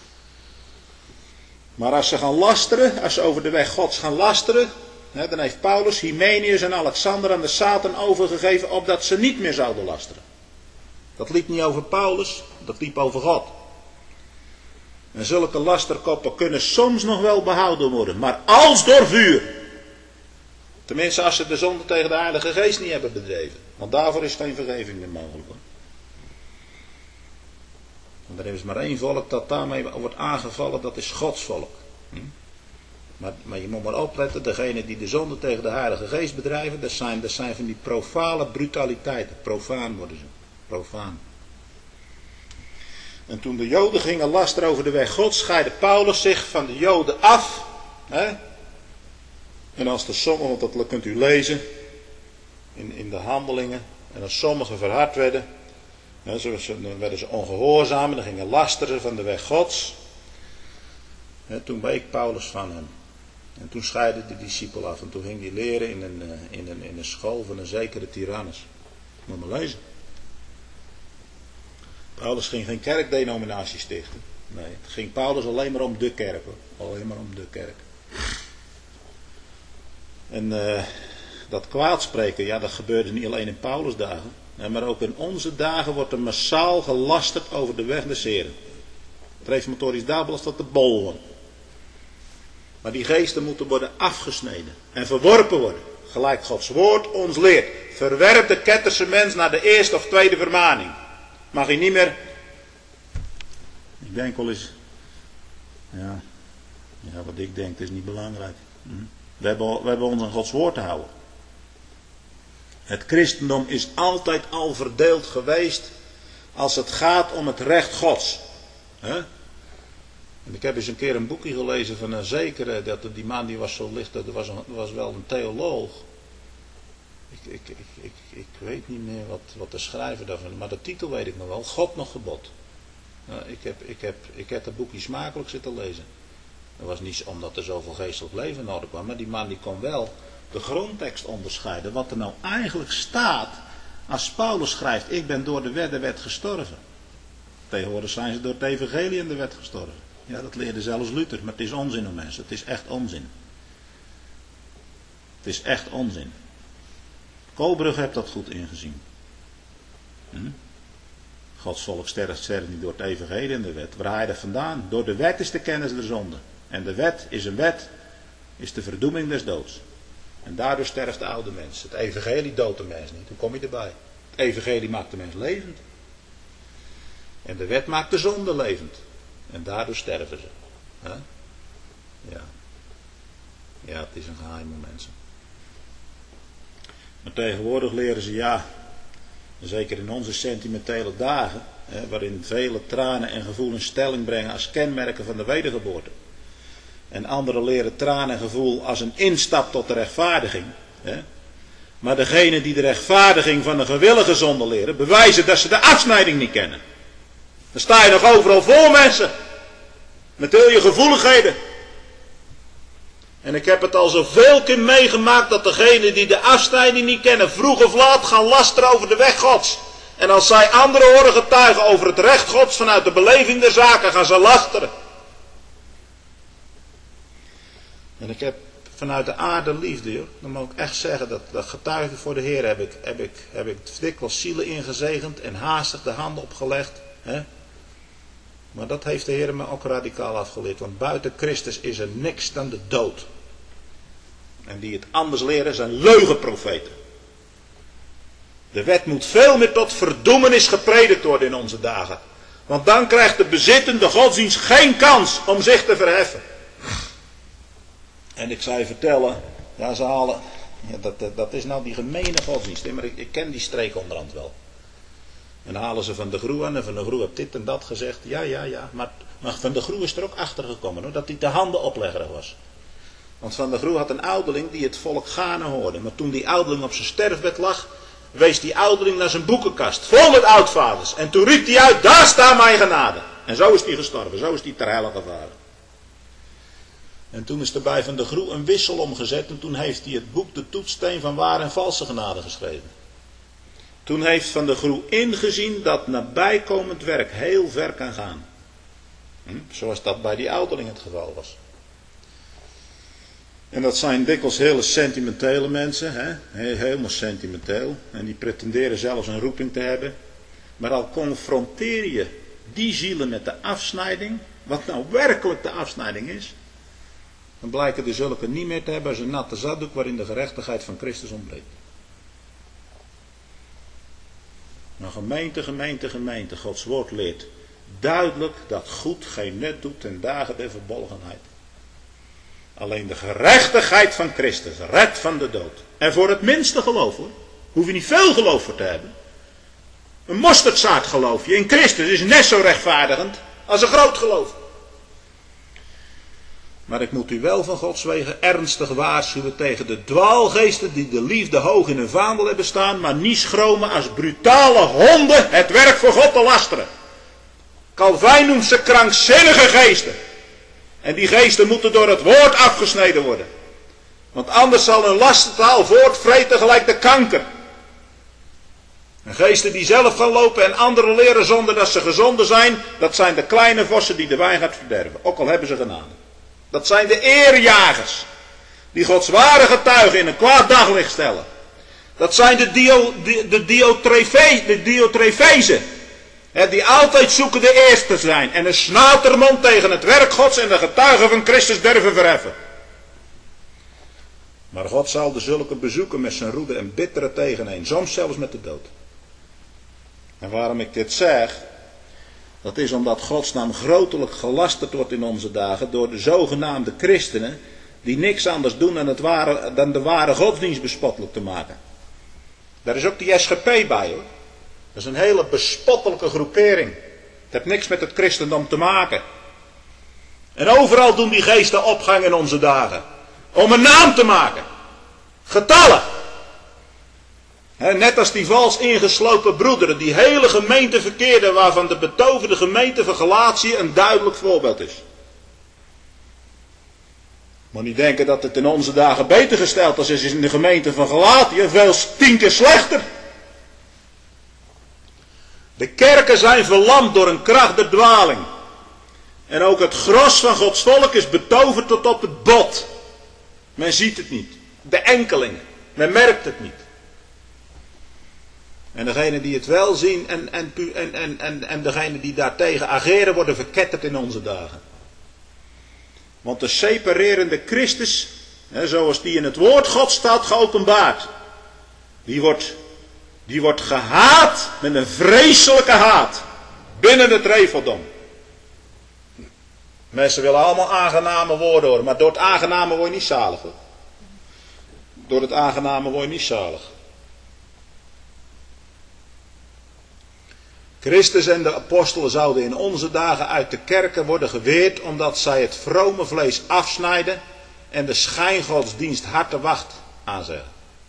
Maar als ze gaan lasteren, als ze over de weg Gods gaan lasteren, dan heeft Paulus, Hymenius en Alexander aan de Satan overgegeven, opdat ze niet meer zouden lasteren. Dat liep niet over Paulus, dat liep over God. En zulke lasterkoppen kunnen soms nog wel behouden worden, maar als door vuur. Tenminste als ze de zonde tegen de Heilige Geest niet hebben bedreven. Want daarvoor is geen vergeving meer mogelijk. Hoor. Want er is maar één volk dat daarmee wordt aangevallen, dat is Gods volk. Maar je moet maar opletten, degenen die de zonde tegen de Heilige Geest bedrijven, dat zijn van die profane brutaliteiten. Profaan worden ze. Profaan. En toen de Joden gingen lasteren over de weg Gods, scheidde Paulus zich van de Joden af. En als er sommigen, want dat kunt u lezen in de handelingen, en als sommigen verhard werden, dan werden ze ongehoorzaam en dan gingen lasteren van de weg Gods. Toen week Paulus van hem. En toen scheidde de discipel af en toen ging hij leren in een school van een zekere Tyrannus. Moet maar lezen. Paulus ging geen kerkdenominatie stichten. Nee, het ging Paulus alleen maar om de kerk. Hoor. Alleen maar om de kerk. En dat kwaadspreken, ja, dat gebeurde niet alleen in Paulus' dagen. Maar ook in onze dagen wordt er massaal gelasterd over de weg des Heren. Het reformatorisch dagblad staat te bollen. Maar die geesten moeten worden afgesneden en verworpen worden. Gelijk Gods woord ons leert. Verwerp de ketterse mens naar de eerste of tweede vermaning. Mag hij niet meer. Ik denk wel eens. Ja, wat ik denk is niet belangrijk. We hebben ons aan Gods woord te houden. Het christendom is altijd al verdeeld geweest als het gaat om het recht Gods. En ik heb eens een keer een boekje gelezen van een zekere, die man die was zo licht, dat was wel een theoloog. Ik weet niet meer wat de schrijver daarvan, maar de titel weet ik nog wel, God nog gebod. Ja, ik heb dat boekje smakelijk zitten lezen. Dat was niet omdat er zoveel geestelijk leven nodig kwam, maar die man die kon wel de grondtekst onderscheiden. Wat er nou eigenlijk staat als Paulus schrijft, ik ben door de wet gestorven. Tegenwoordig zijn ze door het evangelie in de wet gestorven. Ja, dat leerde zelfs Luther, maar het is onzin om mensen. Het is echt onzin. Het is echt onzin. Koolbrug heeft dat goed ingezien. Gods volk sterft niet door het evangelie en de wet. Waar haal je dat vandaan? Door de wet is de kennis der zonde. En de wet, is de verdoeming des doods. En daardoor sterft de oude mens. Het evangelie doodt de mens niet. Hoe kom je erbij? Het evangelie maakt de mens levend. En de wet maakt de zonde levend. En daardoor sterven ze. Huh? Ja, het is een geheim om mensen. Maar tegenwoordig leren ze, zeker in onze sentimentele dagen, waarin vele tranen en gevoel een stelling brengen als kenmerken van de wedergeboorte. En anderen leren tranen en gevoel als een instap tot de rechtvaardiging. Maar degenen die de rechtvaardiging van de gewillige zonde leren, bewijzen dat ze de afsnijding niet kennen. Dan sta je nog overal vol mensen. Met heel je gevoeligheden. En ik heb het al zoveel keer meegemaakt dat degenen die de afsnijding niet kennen, vroeg of laat gaan lasteren over de weg Gods. En als zij anderen horen getuigen over het recht Gods vanuit de beleving der zaken, gaan ze lasteren. En ik heb vanuit de aarde liefde, joh. Dan moet ik echt zeggen dat getuigen voor de Heer heb ik dikwijls zielen ingezegend en haastig de handen opgelegd. Maar dat heeft de Heer me ook radicaal afgeleerd. Want buiten Christus is er niks dan de dood. En die het anders leren zijn leugenprofeten. De wet moet veel meer tot verdoemenis gepredikt worden in onze dagen. Want dan krijgt de bezittende godsdienst geen kans om zich te verheffen. En ik zou je vertellen, ze halen, dat is nou die gemene godsdienst. Maar ik ken die streek onderhand wel. En dan halen ze Van de Groe aan en Van de Groe heeft dit en dat gezegd. Ja. Maar Van de Groe is er ook achter gekomen hoor, dat hij de handenoplegger was. Want Van de Groe had een ouderling die het volk gaarne hoorde. Maar toen die ouderling op zijn sterfbed lag, wees die ouderling naar zijn boekenkast. Vol met oudvaders. En toen riep hij uit, daar staat mijn genade. En zo is hij gestorven, zo is hij ter helle gevaren. En toen is er bij Van de Groe een wissel omgezet. En toen heeft hij het boek De Toetssteen van Ware en Valse Genade geschreven. Toen heeft Van de Groe ingezien dat nabijkomend werk heel ver kan gaan. Zoals dat bij die ouderling het geval was. En dat zijn dikwijls hele sentimentele mensen. Helemaal sentimenteel. En die pretenderen zelfs een roeping te hebben. Maar al confronteer je die zielen met de afsnijding. Wat nou werkelijk de afsnijding is. Dan blijken de zulke niet meer te hebben als een natte zakdoek waarin de gerechtigheid van Christus ontbreekt. Maar gemeente, Gods woord leert duidelijk dat goed geen nut doet ten dagen der verbolgenheid. Alleen de gerechtigheid van Christus redt van de dood. En voor het minste geloof hoor, hoef je niet veel geloof voor te hebben. Een mosterdzaad geloofje in Christus is net zo rechtvaardigend als een groot geloof. Maar ik moet u wel van Gods wegen ernstig waarschuwen tegen de dwaalgeesten die de liefde hoog in hun vaandel hebben staan, maar niet schromen als brutale honden het werk voor God te lasteren. Calvijn noemt ze krankzinnige geesten. En die geesten moeten door het woord afgesneden worden. Want anders zal hun lastentaal voortvreten gelijk de kanker. En geesten die zelf gaan lopen en anderen leren zonder dat ze gezonden zijn, dat zijn de kleine vossen die de wijn gaat verderven. Ook al hebben ze genade. Dat zijn de eerjagers. Die Gods ware getuigen in een kwaad daglicht stellen. Dat zijn de Diotrefezen. Die altijd zoeken de eerste zijn. En een snautermond tegen het werk Gods en de getuigen van Christus durven verheffen. Maar God zal de zulke bezoeken met zijn roede en bittere tegeneen. Soms zelfs met de dood. En waarom ik dit zeg. Dat is omdat Gods naam grotelijk gelasterd wordt in onze dagen door de zogenaamde christenen die niks anders doen dan de ware godsdienst bespottelijk te maken. Daar is ook die SGP bij hoor. Dat is een hele bespottelijke groepering. Het heeft niks met het christendom te maken. En overal doen die geesten opgang in onze dagen. Om een naam te maken. Getallen. Net als die vals ingeslopen broederen, die hele gemeente verkeerden, waarvan de betoverde gemeente van Galatië een duidelijk voorbeeld is. Maar niet denken dat het in onze dagen beter gesteld is in de gemeente van Galatië, veel 10 keer slechter. De kerken zijn verlamd door een kracht der dwaling. En ook het gros van Gods volk is betoverd tot op het bot. Men ziet het niet. De enkelingen. Men merkt het niet. En degenen die het wel zien en degenen die daartegen ageren worden verketterd in onze dagen. Want de separerende Christus, zoals die in het woord God staat geopenbaard, die wordt gehaat met een vreselijke haat binnen het reveldom. Mensen willen allemaal aangename woorden horen, maar door het aangename word je niet zalig. Hoor. Door het aangename word je niet zalig. Christus en de apostelen zouden in onze dagen uit de kerken worden geweerd, omdat zij het vrome vlees afsnijden en de schijngodsdienst harte wacht aanzeggen.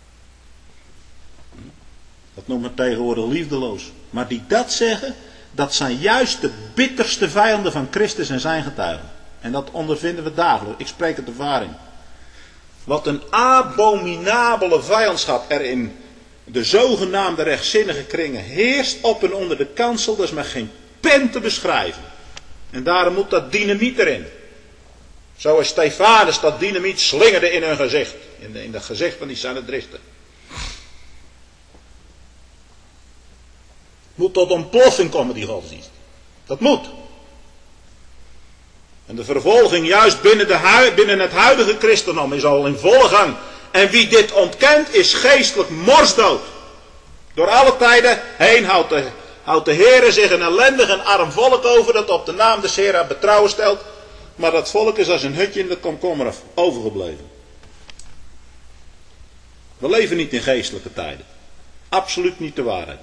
Dat noemt men tegenwoordig liefdeloos. Maar die dat zeggen, dat zijn juist de bitterste vijanden van Christus en zijn getuigen. En dat ondervinden we dagelijks. Ik spreek uit ervaring. Wat een abominabele vijandschap er in de zogenaamde rechtzinnige kringen heerst op en onder de kansel, dat is met geen pen te beschrijven. En daarom moet dat dynamiet erin. Zoals Stefanus dat dynamiet slingerde in hun gezicht. In het gezicht van die Sanhedristen. Moet tot ontploffing komen die godsdienst. Dat moet. En de vervolging juist binnen het huidige christendom is al in volle gang. En wie dit ontkent is geestelijk morsdood. Door alle tijden heen houdt de Heere zich een ellendig en arm volk over dat op de naam des Heeren betrouwen stelt. Maar dat volk is als een hutje in de komkommer overgebleven. We leven niet in geestelijke tijden. Absoluut niet de waarheid.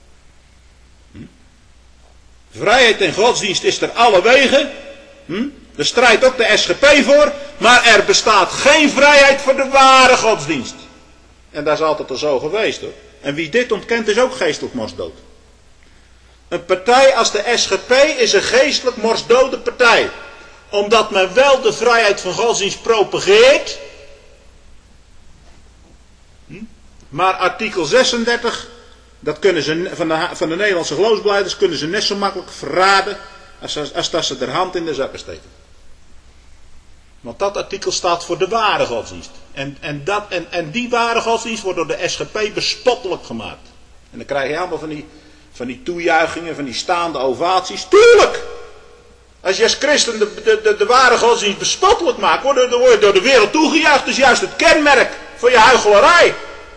Vrijheid en godsdienst is er alle wegen. Er strijdt ook de SGP voor. Maar er bestaat geen vrijheid voor de ware godsdienst. En dat is altijd al zo geweest hoor. En wie dit ontkent is ook geestelijk morsdood. Een partij als de SGP is een geestelijk morsdode partij. Omdat men wel de vrijheid van godsdienst propageert. Maar artikel 36... dat kunnen ze van de Nederlandse geloofsbelijders kunnen ze net zo makkelijk verraden als dat ze er hand in de zakken steken. Want dat artikel staat voor de ware godsdienst. En die ware godsdienst wordt door de SGP bespottelijk gemaakt. En dan krijg je allemaal van die toejuichingen, van die staande ovaties. Tuurlijk! Als je als christen de ware godsdienst bespottelijk maakt, dan word je door de wereld toegejuicht. Dat is juist het kenmerk voor je huichelarij.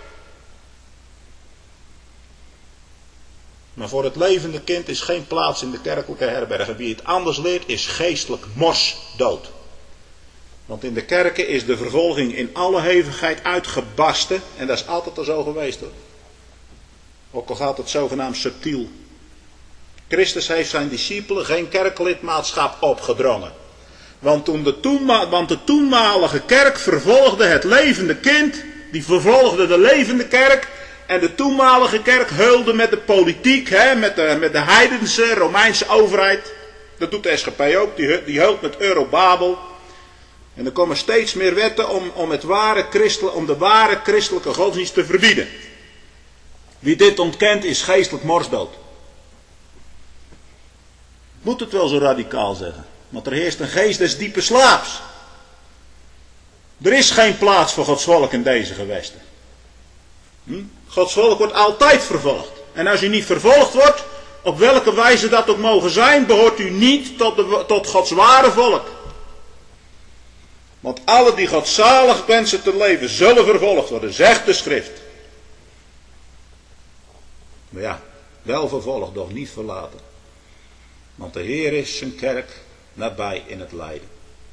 Maar voor het levende kind is geen plaats in de kerkelijke herberg. En wie het anders leert is geestelijk morsdood. Want in de kerken is de vervolging in alle hevigheid uitgebarsten. En dat is altijd al zo geweest hoor. Ook al gaat het zogenaamd subtiel. Christus heeft zijn discipelen geen kerklidmaatschap opgedrongen. Want de toenmalige kerk vervolgde het levende kind. Die vervolgde de levende kerk. En de toenmalige kerk heulde met de politiek, met de heidense Romeinse overheid. Dat doet de SGP ook, die heult met Eurobabel. En er komen steeds meer wetten om de ware christelijke godsdienst te verbieden. Wie dit ontkent is geestelijk morsdood. Moet het wel zo radicaal zeggen. Want er heerst een geest des diepe slaaps. Er is geen plaats voor Gods volk in deze gewesten. Gods volk wordt altijd vervolgd. En als u niet vervolgd wordt, op welke wijze dat ook mogen zijn, behoort u niet tot Gods ware volk. Want alle die godzalig wensen te leven, zullen vervolgd worden, zegt de schrift. Maar ja, wel vervolgd, doch niet verlaten. Want de Heer is zijn kerk nabij in het lijden.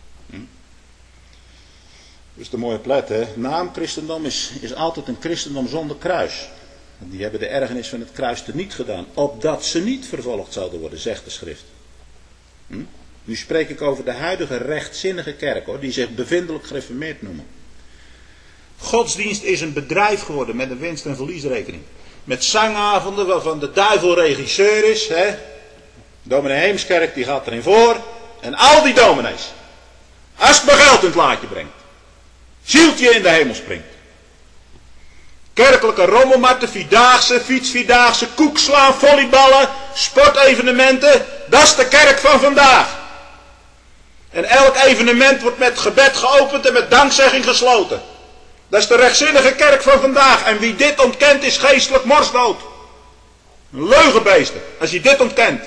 Dat is de mooie plek, hè. Naamchristendom is altijd een christendom zonder kruis. En die hebben de ergernis van het kruis teniet gedaan. Opdat ze niet vervolgd zouden worden, zegt de schrift. Nu spreek ik over de huidige rechtzinnige kerk, hoor, die zich bevindelijk gereformeerd noemen. Godsdienst is een bedrijf geworden met een winst- en verliesrekening. Met zangavonden waarvan de duivel regisseur is. Hè? Dominee Heemskerk die gaat erin voor. En al die dominees. Als het maar geld in het laadje brengt. Zieltje in de hemel springt. Kerkelijke rommelmarkten, vierdaagse, fietsvierdaagse, koekslaan, volleyballen, sportevenementen. Dat is de kerk van vandaag. En elk evenement wordt met gebed geopend en met dankzegging gesloten. Dat is de rechtzinnige kerk van vandaag. En wie dit ontkent is geestelijk morsdood. Een leugenbeesten, als je dit ontkent.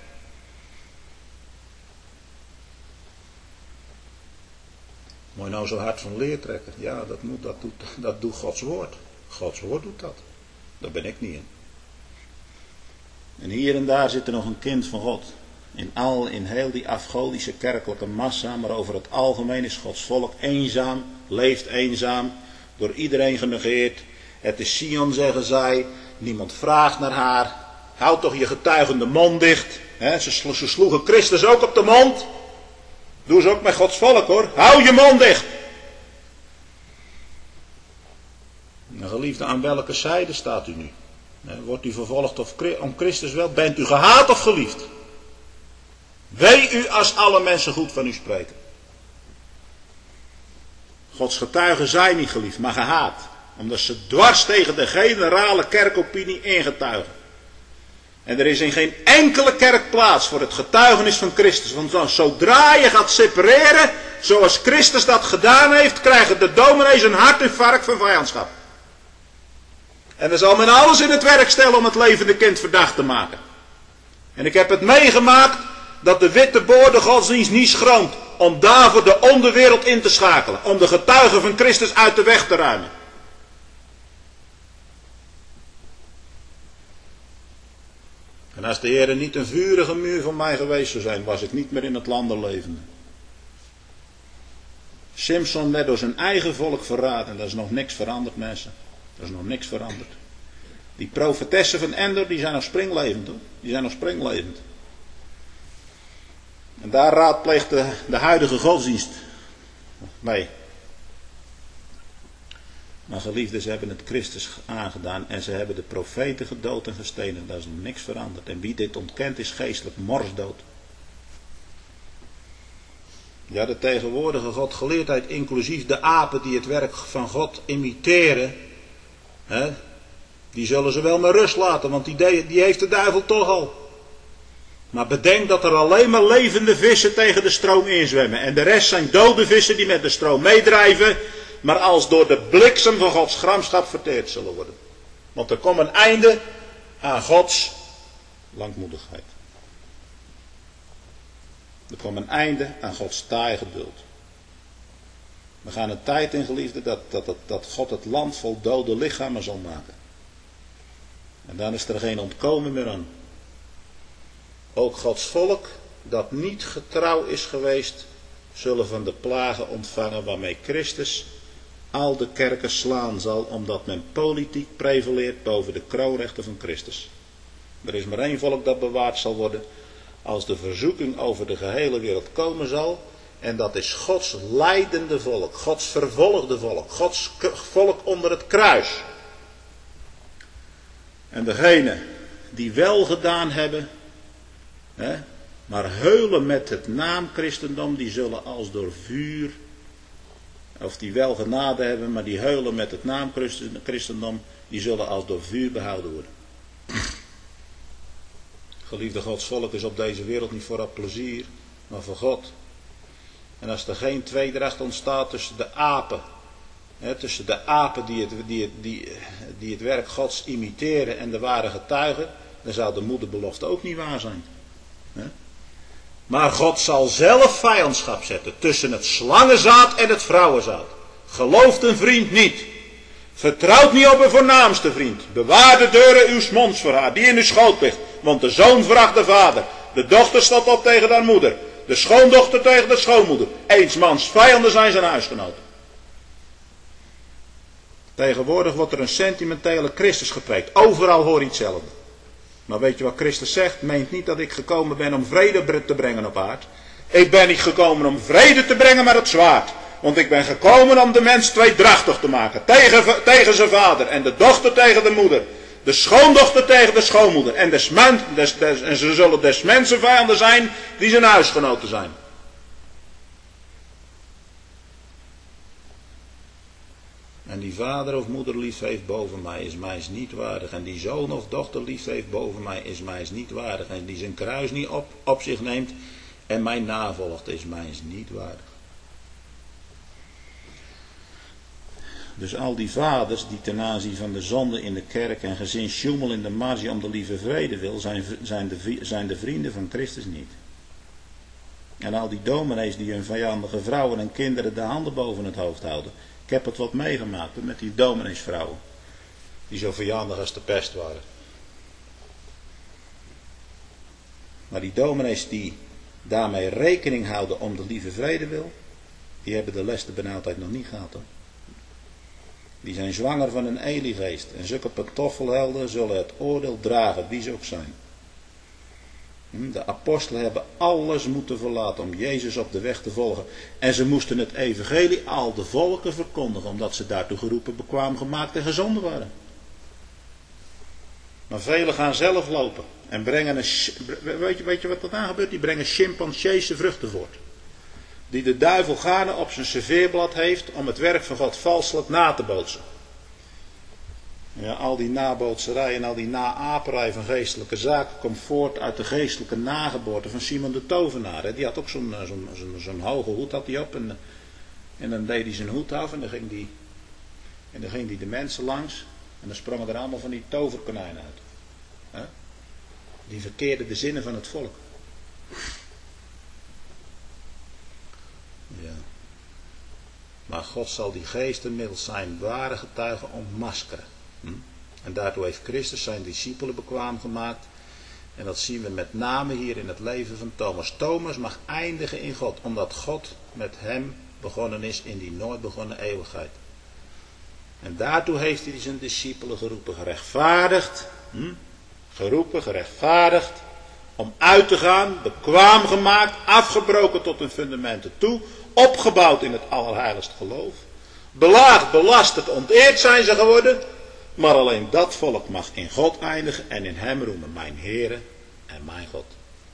Moet je nou zo hard van leer trekken? Ja, dat doet Gods woord. Gods woord doet dat. Daar ben ik niet in. En hier en daar zit er nog een kind van God. In heel die afgodische kerkelijke massa, maar over het algemeen is Gods volk eenzaam, leeft eenzaam, door iedereen genegeerd. Het is Sion, zeggen zij, niemand vraagt naar haar. Houd toch je getuigende mond dicht. He, ze sloegen Christus ook op de mond. Doe ze ook met Gods volk, hoor. Hou je mond dicht. Nou, geliefde, aan welke zijde staat u nu? Wordt u vervolgd om Christus wel? Bent u gehaat of geliefd? Wee u als alle mensen goed van u spreken. Gods getuigen zijn niet geliefd, maar gehaat. Omdat ze dwars tegen de generale kerkopinie ingetuigen. En er is in geen enkele kerk plaats voor het getuigenis van Christus. Want zodra je gaat separeren, zoals Christus dat gedaan heeft, krijgen de dominees een hartinfarct van vijandschap. En dan zal men alles in het werk stellen om het levende kind verdacht te maken. En ik heb het meegemaakt dat de witte boor de godsdienst niet schroomt om daarvoor de onderwereld in te schakelen. Om de getuigen van Christus uit de weg te ruimen. En als de Heer niet een vurige muur van mij geweest zou zijn, was ik niet meer in het land levende. Simson werd door zijn eigen volk verraden. Dat is nog niks veranderd, mensen. Dat is nog niks veranderd. Die profetessen van Endor, die zijn nog springlevend, hoor. Die zijn nog springlevend. En daar raadpleegt de huidige godsdienst mee. Maar geliefden, ze hebben het Christus aangedaan en ze hebben de profeten gedood en gestenigd. Daar is nog niks veranderd. En wie dit ontkent is geestelijk morsdood. Ja, de tegenwoordige godgeleerdheid, inclusief de apen die het werk van God imiteren, hè, die zullen ze wel met rust laten, want die heeft de duivel toch al. Maar bedenk dat er alleen maar levende vissen tegen de stroom inzwemmen. En de rest zijn dode vissen die met de stroom meedrijven, maar als door de bliksem van Gods gramschap verteerd zullen worden. Want er komt een einde aan Gods langmoedigheid. Er komt een einde aan Gods taai geduld. We gaan een tijd in, geliefde, dat God het land vol dode lichamen zal maken. En dan is er geen ontkomen meer aan. Ook Gods volk, dat niet getrouw is geweest, zullen van de plagen ontvangen waarmee Christus al de kerken slaan zal, omdat men politiek prevaleert boven de kroonrechten van Christus. Er is maar één volk dat bewaard zal worden als de verzoeking over de gehele wereld komen zal. En dat is Gods lijdende volk, Gods vervolgde volk, Gods volk onder het kruis. En degenen die wel gedaan hebben, maar heulen met het naam christendom, die zullen als door vuur, of die wel genade hebben, maar die heulen met het naam christendom, die zullen als door vuur behouden worden. Geliefde Gods volk is op deze wereld niet voor dat plezier, maar voor God. En als er geen tweedracht ontstaat tussen de apen, tussen de apen die het werk Gods imiteren en de ware getuigen, dan zou de moederbelofte ook niet waar zijn. Maar God zal zelf vijandschap zetten tussen het slangenzaad en het vrouwenzaad. Gelooft een vriend niet. Vertrouwt niet op een voornaamste vriend. Bewaar de deuren uws monds voor haar, die in uw schoot ligt. Want de zoon veracht de vader. De dochter staat op tegen haar moeder. De schoondochter tegen de schoonmoeder. Eens mans vijanden zijn zijn huisgenoten. Tegenwoordig wordt er een sentimentele Christus gepreekt. Overal hoor je hetzelfde. Maar weet je wat Christus zegt? Meent niet dat ik gekomen ben om vrede te brengen op aard. Ik ben niet gekomen om vrede te brengen met het zwaard. Want ik ben gekomen om de mens tweedrachtig te maken. Tegen zijn vader en de dochter tegen de moeder. De schoondochter tegen de schoonmoeder. En ze zullen des mensen vijanden zijn die zijn huisgenoten zijn. En die vader of moeder lief heeft boven mij is mij niet waardig. En die zoon of dochter lief heeft boven mij is mij niet waardig. En die zijn kruis niet op zich neemt en mij navolgt is mij niet waardig. Dus al die vaders die ten aanzien van de zonde in de kerk en gezin sjoemel in de marge om de lieve vrede wil, zijn de vrienden van Christus niet. En al die dominees die hun vijandige vrouwen en kinderen de handen boven het hoofd houden. Ik heb het wat meegemaakt met die domineesvrouwen. Die zo vijandig als de pest waren. Maar die dominees die daarmee rekening houden om de lieve vrede wil, die hebben de les de benauwdheid nog niet gehad hoor. Die zijn zwanger van een Eliegeest. En zulke pantoffelhelden zullen het oordeel dragen, wie ze ook zijn. De apostelen hebben alles moeten verlaten om Jezus op de weg te volgen. En ze moesten het evangelie al de volken verkondigen, omdat ze daartoe geroepen, bekwaam gemaakt en gezonden waren. Maar velen gaan zelf lopen en brengen weet je wat er dan gebeurt? Die brengen chimpanseese vruchten voort. Die de duivel gaarne op zijn serveerblad heeft om het werk van God valselijk na te bootsen. Ja, al die nabootserij en al die naaperij van geestelijke zaken komt voort uit de geestelijke nageboorte van Simon de Tovenaar. Die had ook zo'n hoge hoed had hij op en dan deed hij zijn hoed af en dan ging hij de mensen langs en dan sprongen er allemaal van die toverkonijnen uit. Die verkeerden de zinnen van het volk. Ja. Maar God zal die geesten middels zijn ware getuigen ontmaskeren. En daartoe heeft Christus zijn discipelen bekwaam gemaakt. En dat zien we met name hier in het leven van Thomas. Thomas mag eindigen in God, omdat God met hem begonnen is in die nooit begonnen eeuwigheid. En daartoe heeft hij zijn discipelen geroepen, gerechtvaardigd. Gerechtvaardigd. Om uit te gaan, bekwaam gemaakt, afgebroken tot hun fundamenten toe. Opgebouwd in het allerheiligste geloof. Belaagd, belasterd, onteerd zijn ze geworden. Maar alleen dat volk mag in God eindigen en in hem roemen, mijn Heere en mijn God.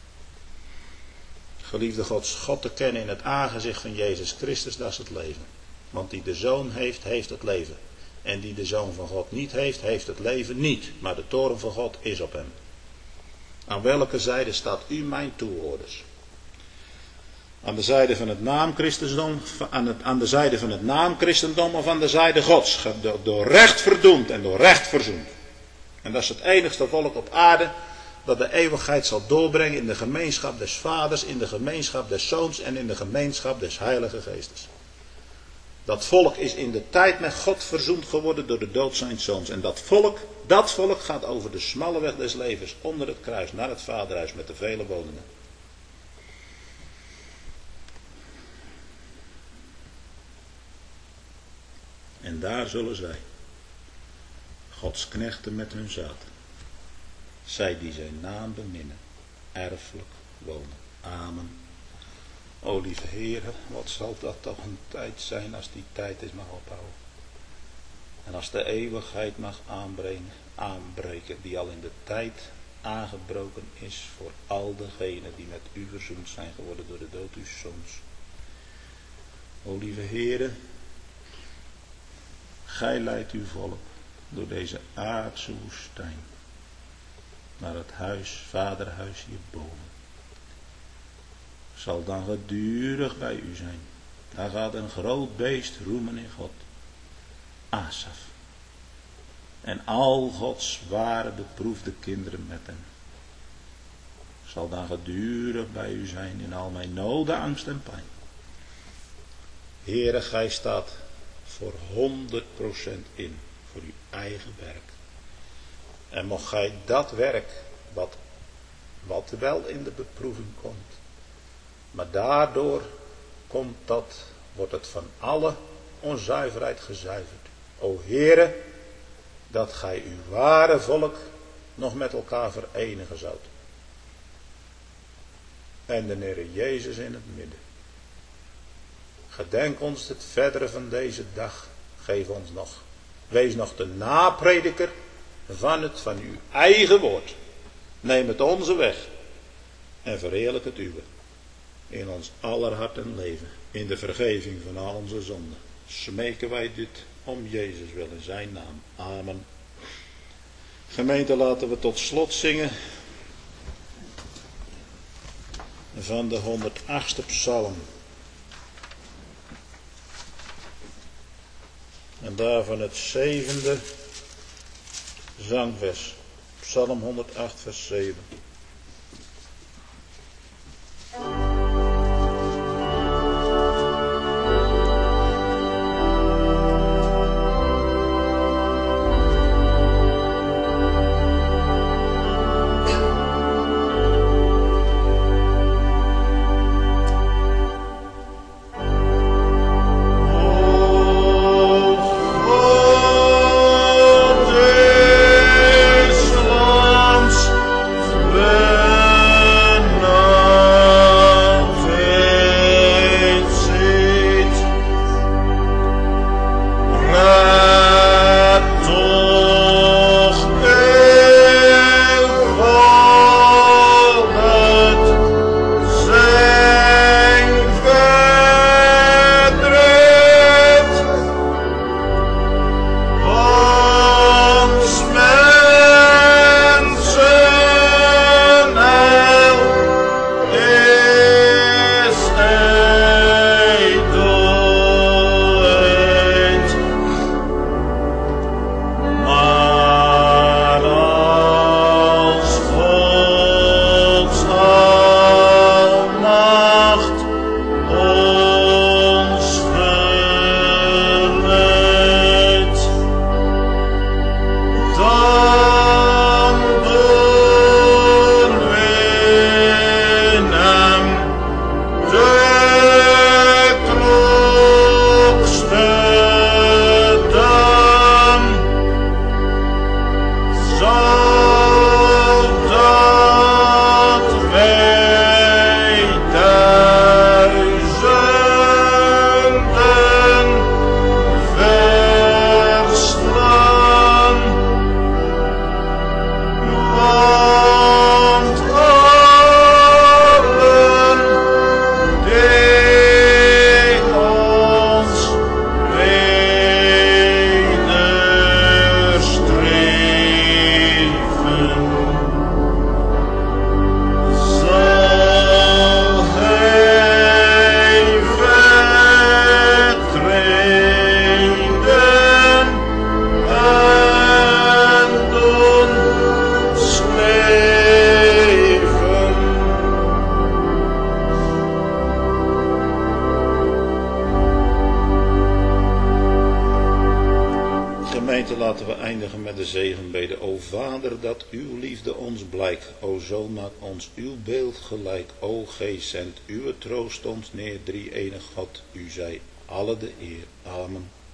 Geliefde God te kennen in het aangezicht van Jezus Christus, dat is het leven. Want die de Zoon heeft, heeft het leven. En die de Zoon van God niet heeft, heeft het leven niet. Maar de toorn van God is op hem. Aan welke zijde staat u mijn toehoorders? Aan de zijde van het naamchristendom, aan de zijde van het naamchristendom of aan de zijde Gods. Door recht verdoemd en door recht verzoend. En dat is het enigste volk op aarde dat de eeuwigheid zal doorbrengen in de gemeenschap des Vaders, in de gemeenschap des Zoons en in de gemeenschap des Heilige Geestes. Dat volk is in de tijd met God verzoend geworden door de dood zijns Zoons. En dat volk gaat over de smalle weg des levens onder het kruis naar het Vaderhuis met de vele woningen. En daar zullen zij, Gods knechten met hun zaad, zij die zijn naam beminnen, erfelijk wonen. Amen. O lieve Heere, wat zal dat toch een tijd zijn als die tijd is mag ophouden. En als de eeuwigheid mag aanbreken die al in de tijd aangebroken is voor al degenen die met u verzoend zijn geworden door de dood uw Zoons. O lieve Heere, gij leidt uw volk door deze aardse woestijn naar het huis, vaderhuis hierboven. Zal dan gedurig bij u zijn. Daar gaat een groot beest roemen in God. Asaf. En al Gods ware beproefde kinderen met hem. Zal dan gedurig bij u zijn in al mijn noden, angst en pijn. Heere, gij staat voor 100% in, voor uw eigen werk. En mocht gij dat werk, wat wel in de beproeving komt, maar daardoor wordt het van alle onzuiverheid gezuiverd. O Heere, dat gij uw ware volk nog met elkaar verenigen zoudt. en de Heer Jezus in het midden. Gedenk ons het verdere van deze dag. Geef ons nog. Wees nog de naprediker van uw eigen woord. Neem het onze weg en verheerlijk het uwe. In ons aller hart en leven. In de vergeving van al onze zonden. Smeken wij dit om Jezus wil in zijn naam. Amen. Gemeente, laten we tot slot zingen van de 108e psalm. En daarvan het 7e zangvers. Psalm 108 vers 7. Laten we eindigen met de zegenbede. O Vader, dat uw liefde ons blijkt. O Zoon, maak ons uw beeld gelijk. O Geest, zend uw troost ons neer, drie-enig God. U zij alle de eer. Amen.